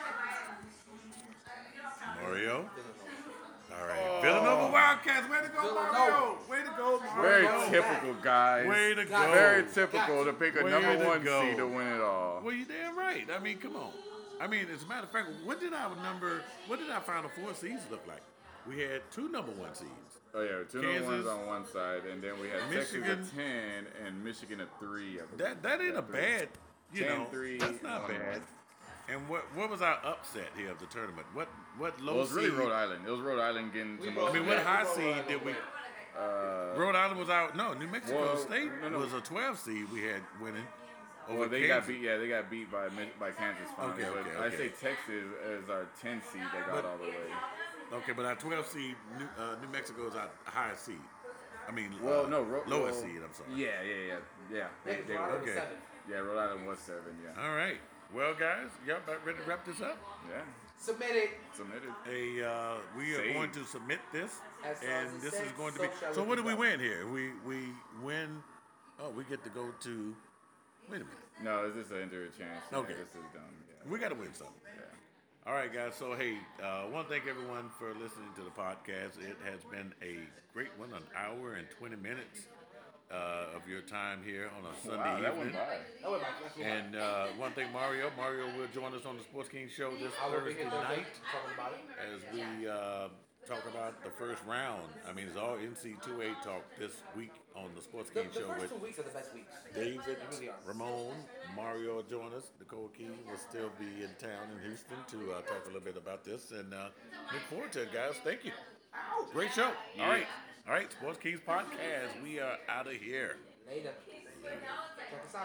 Mario. All right. Villanova Wildcats. Way to go, Mario. Way to go, Mario. Very Mario. typical, guys. Way to go. Very typical to pick a Way number to one go. seed to win it all. Well, you damn right. I mean, come on. I mean, as a matter of fact, what did our Final Four seeds look like? We had two number one seeds. Oh yeah, two number ones Kansas, on one side, and then we had Michigan. Texas at 10 and Michigan at 3. I believe. That ain't Yeah, a bad, 10-3 that's not on bad. one. And what was our upset here of the tournament? What low Well, it was really seed? Rhode Island. It was Rhode Island getting to We most I mean, of what it. high Rhode seed Island did we? win. Rhode Island was out. No, New Mexico Well, State no. was a 12 seed we had winning over Well, they Kansas. got beat. Yeah, they got beat by Kansas finally. Okay, but okay, I say okay. Texas is our 10 seed that got all the way. Okay, but our 12 seed, New Mexico is our highest seed. I mean, Well, no, lowest seed. I'm sorry. Yeah. They Rhode Island was okay. 7. Yeah, Rhode Island was 7. Yeah. All right. Well, guys, y'all about ready to wrap this up? Yeah. Submitted. Submitted. We are Save. going to submit this, As and Ozzy this said, is going to so be. shall So it what be do we done. win here? We win. Oh, we get to go to. Wait a minute. No, it's just an enter a chance. Yeah, Okay. This is done. Yeah. We got to win something. Yeah. All right, guys. So, hey, I want to thank everyone for listening to the podcast. It has been a great one, an hour and 20 minutes of your time here on a Sunday Wow, that evening. went by. That was my question. And want to thank Mario. Mario will join us on the Sports King Show this I will be Thursday here Thursday night talking about it. as we talk about the first round. I mean, it's all NC2A talk this week on the Sports The King Show first with 2 weeks are the best weeks. David, They really are. Ramon, Mario will join us. Nicole Key will still be in town in Houston to talk a little bit about this. And look forward to it, guys. Thank you. Great show. All right. All right. Sports Kings Podcast. We are out of here. Later. Check us out.